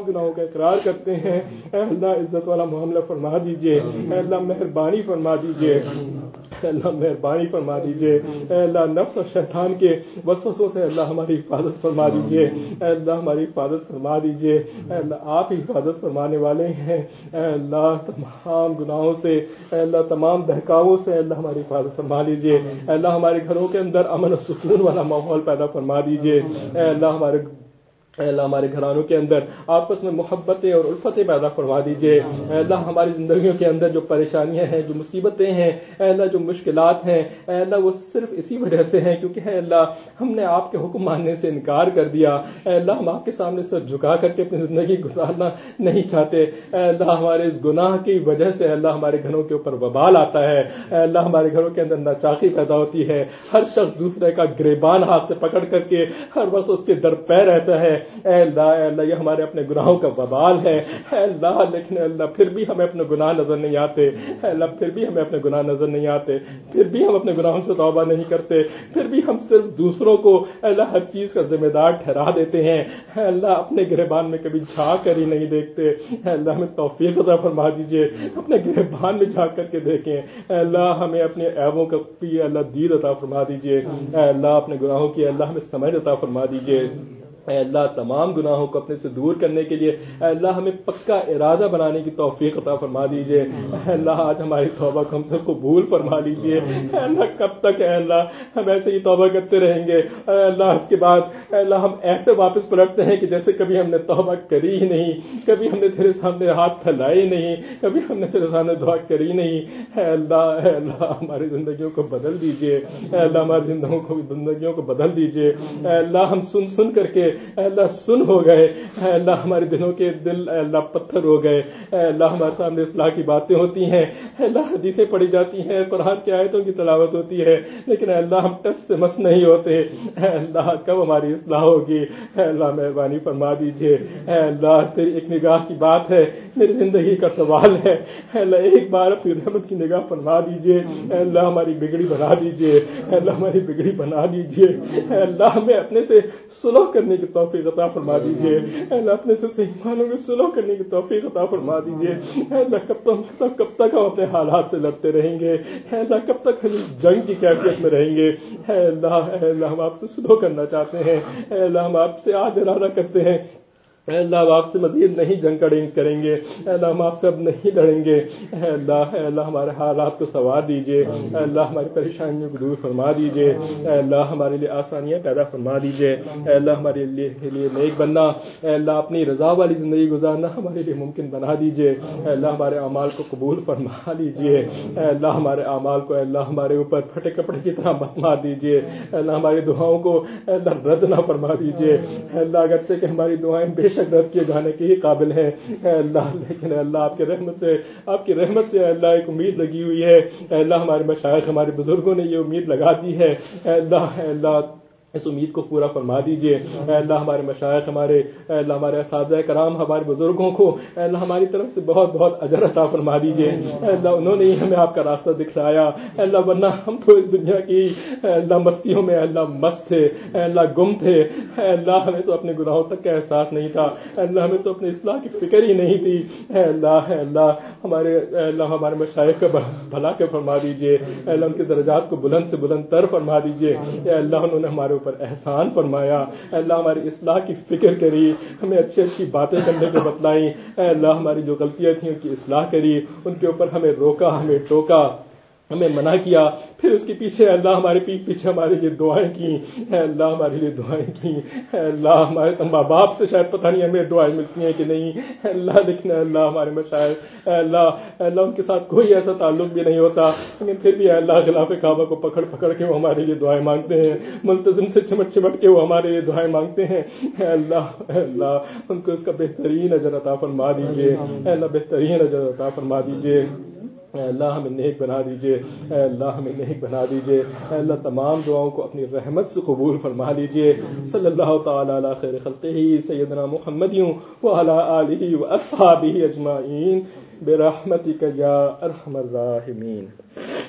تمام گناہوں کا اقرار کرتے ہیں، اے اللہ عزت والا معاملہ فرما دیجئے، اے اللہ مہربانی فرما دیجئے، اے اللہ مہربانی فرما دیجئے، اے اللہ نفس اور شیطان کے وسوسوں سے اللہ ہماری حفاظت فرما دیجئے، اے اللہ ہماری حفاظت فرما دیجئے، اے اللہ آپ ہی حفاظت فرمانے والے ہیں، اے اللہ تمام گناہوں سے، اے اللہ تمام بہکاووں سے اللہ ہماری حفاظت فرما لیجئے، اے اللہ ہمارے گھروں کے اندر امن و سکون والا ماحول پیدا فرما دیجئے، اے اللہ ہمارے اے اللہ ہمارے گھرانوں کے اندر آپس میں محبتیں اور الفتیں پیدا فرما دیجئے، اے اللہ ہماری زندگیوں کے اندر جو پریشانیاں ہیں، جو مصیبتیں ہیں، اے اللہ جو مشکلات ہیں، اے اللہ وہ صرف اسی وجہ سے ہیں کیونکہ اے اللہ ہم نے آپ کے حکم ماننے سے انکار کر دیا، اے اللہ ہم آپ کے سامنے سر جھکا کر کے اپنی زندگی گزارنا نہیں چاہتے، اے اللہ ہمارے اس گناہ کی وجہ سے اللہ ہمارے گھروں کے اوپر وبال آتا ہے، اے اللہ ہمارے گھروں کے اندر ناچاقی پیدا ہوتی ہے، ہر شخص دوسرے کا گریبان ہاتھ سے پکڑ کر کے ہر وقت اس کے در پہ رہتا ہے، اے اللہ اے اللہ یہ ہمارے اپنے گناہوں کا وبال ہے، اے اللہ لیکن اللہ پھر بھی ہمیں اپنے گناہ نظر نہیں آتے، اے اللہ پھر بھی ہمیں اپنے گناہ نظر نہیں آتے، پھر بھی ہم اپنے گناہوں سے توبہ نہیں کرتے، پھر بھی ہم صرف دوسروں کو اے اللہ ہر چیز کا ذمہ دار ٹھہرا دیتے ہیں، اے اللہ اپنے گریبان میں کبھی جھانک کر ہی نہیں دیکھتے، اے اللہ ہمیں توفیق عطا فرما دیجئے، اپنے گریبان میں جھانک کر کے دیکھیں، اے اللہ ہمیں اپنے عیبوں کا بھی اللہ دید عطا فرما دیجئے، اے اللہ اپنے گناہوں کی اللہ ہمیں سمجھ عطا فرما دیجئے، اے اللہ تمام گناہوں کو اپنے سے دور کرنے کے لیے اے اللہ ہمیں پکا ارادہ بنانے کی توفیق عطا فرما دیجئے، اے اللہ آج ہماری توبہ کو ہم سب قبول فرما لیجئے، اے اللہ کب تک اے اللہ ہم ایسے ہی توبہ کرتے رہیں گے، اے اللہ اس کے بعد اے اللہ ہم ایسے واپس پلٹتے ہیں کہ جیسے کبھی ہم نے توبہ کری ہی نہیں، کبھی ہم نے تیرے سامنے ہاتھ پھیلائے نہیں، کبھی ہم نے تیرے سامنے دعا کری نہیں، اے اللہ اے اللہ ہماری زندگیوں کو بدل دیجئے، اے اللہ ہماری زندگیوں کو زندگیوں کو بدل دیجئے، اے اللہ ہم سن سن کر کے اے اللہ سن ہو گئے، اے اللہ ہمارے دلوں کے دل اے اللہ پتھر ہو گئے، اے اللہ ہمارے سامنے اصلاح کی باتیں ہوتی ہیں، اے اللہ حدیثیں پڑھی جاتی ہیں، قرآن کی آیتوں کی تلاوت ہوتی ہے، لیکن اے اللہ ہم ٹس سے مس نہیں ہوتے، اے اللہ کب ہماری اصلاح ہوگی، اے اللہ مہربانی فرما دیجئے، اے اللہ تیری ایک نگاہ کی بات ہے، میری زندگی کا سوال ہے، اے اللہ ایک بار اپنی رحمت کی نگاہ فرما دیجئے، اے اللہ ہماری بگڑی بنا دیجئے، اے اللہ ہماری بگڑی بنا دیجئے، اے اللہ ہمیں اپنے سے صلح کرنے کی توفیق عطا فرما دیجئے، اے اللہ اپنے سے صحیح معنوں میں صلح کرنے کی توفیق عطا فرما دیجئے، اے اللہ کب تک کب تک ہم اپنے حالات سے لڑتے رہیں گے، اے اللہ کب تک ہم اس جنگ کی کیفیت میں رہیں گے، اے اللہ اے اللہ ہم آپ سے صلح کرنا چاہتے ہیں، اے اللہ ہم آپ سے آج ارادہ کرتے ہیں، اے اللہ ہم آپ سے مزید نہیں جنگ کریں گے، اے اللہ ہم آپ سے اب نہیں لڑیں گے، اے اللہ اے اللہ ہمارے حالات کو سنوار دیجئے، اے اللہ ہماری پریشانیوں کو دور فرما دیجئے، اے اللہ ہمارے لیے آسانیاں پیدا فرما دیجئے، اے اللہ ہمارے لیے کے لیے نیک بننا، اے اللہ اپنی رضا والی زندگی گزارنا ہمارے لیے ممکن بنا دیجئے، اے اللہ ہمارے اعمال کو قبول فرما لیجئے، اے اللہ ہمارے اعمال کو اے اللہ ہمارے اوپر پھٹے کپڑے کی طرح مت مار دیجئے، اے اللہ ہماری دعاؤں کو اے اللہ رد نہ فرما دیجئے، اے اللہ اگرچہ کہ ہماری دعائیں بے شک رد کیے جانے کے ہی قابل ہیں، اے اللہ لیکن اے اللہ آپ کے رحمت سے آپ کی رحمت سے اے اللہ ایک امید لگی ہوئی ہے، اے اللہ ہمارے مشائخ ہمارے بزرگوں نے یہ امید لگا دی ہے، اے اللہ اے اللہ اس امید کو پورا فرما دیجئے، اے اللہ ہمارے مشائخ ہمارے اے اللہ ہمارے اساتذہ کرام ہمارے بزرگوں کو اے اللہ ہماری طرف سے بہت بہت اجر عطا فرما دیجئے، اے اللہ انہوں نے ہی ہمیں آپ کا راستہ دکھلایا، اے اللہ ورنہ ہم تو اس دنیا کی اے اللہ مستیوں میں اے اللہ مست تھے، اے اللہ گم تھے، اے اللہ ہمیں تو اپنے گناہوں تک کا احساس نہیں تھا، اے اللہ ہمیں تو اپنے اصلاح کی فکر ہی نہیں تھی، اے اللہ اے اللہ ہمارے اے اللہ ہمارے مشائخ کا بھلا کے فرما دیجئے، اے اللہ ان کے درجات کو بلند سے بلند تر فرما دیجئے، اے اللہ انہوں نے ہمارے پر احسان فرمایا، اے اللہ ہماری اصلاح کی فکر کری، ہمیں اچھی اچھی باتیں کرنے کو بتلائیں، اے اللہ ہماری جو غلطیاں تھیں ان کی اصلاح کری، ان کے اوپر ہمیں روکا، ہمیں ٹوکا، ہمیں منع کیا، پھر اس کے پیچھے اللہ ہمارے پیچھے پیچھے ہمارے لیے دعائیں کی، اے اللہ ہمارے لیے دعائیں کی، اے اللہ ہمارے ماں باپ سے شاید پتہ نہیں ہمیں دعائیں ملتی ہیں کہ نہیں، اے اللہ لیکن اے اللہ ہمارے مشائخ اے اللہ اے اللہ ان کے ساتھ کوئی ایسا تعلق بھی نہیں ہوتا، لیکن پھر بھی اے اللہ خلاف کعبہ کو پکڑ پکڑ کے وہ ہمارے لیے دعائیں مانگتے ہیں، ملتزم سے چمٹ چمٹ کے وہ ہمارے لیے دعائیں مانگتے ہیں، اے اللہ اے اللہ ان کو اس کا بہترین اجر عطا فرما دیجیے، اے اللہ بہترین اجر عطا فرما دیجیے، اے اللہ ہمیں نیک بنا دیجئے، اے اللہ ہمیں نیک بنا دیجئے، اے اللہ تمام دعاؤں کو اپنی رحمت سے قبول فرما لیجئے، صلی اللہ تعالی علی خیر خلقہ سیدنا محمد وعلی آلہ واصحابہ اجمعین برحمتک یا ارحم الراحمین۔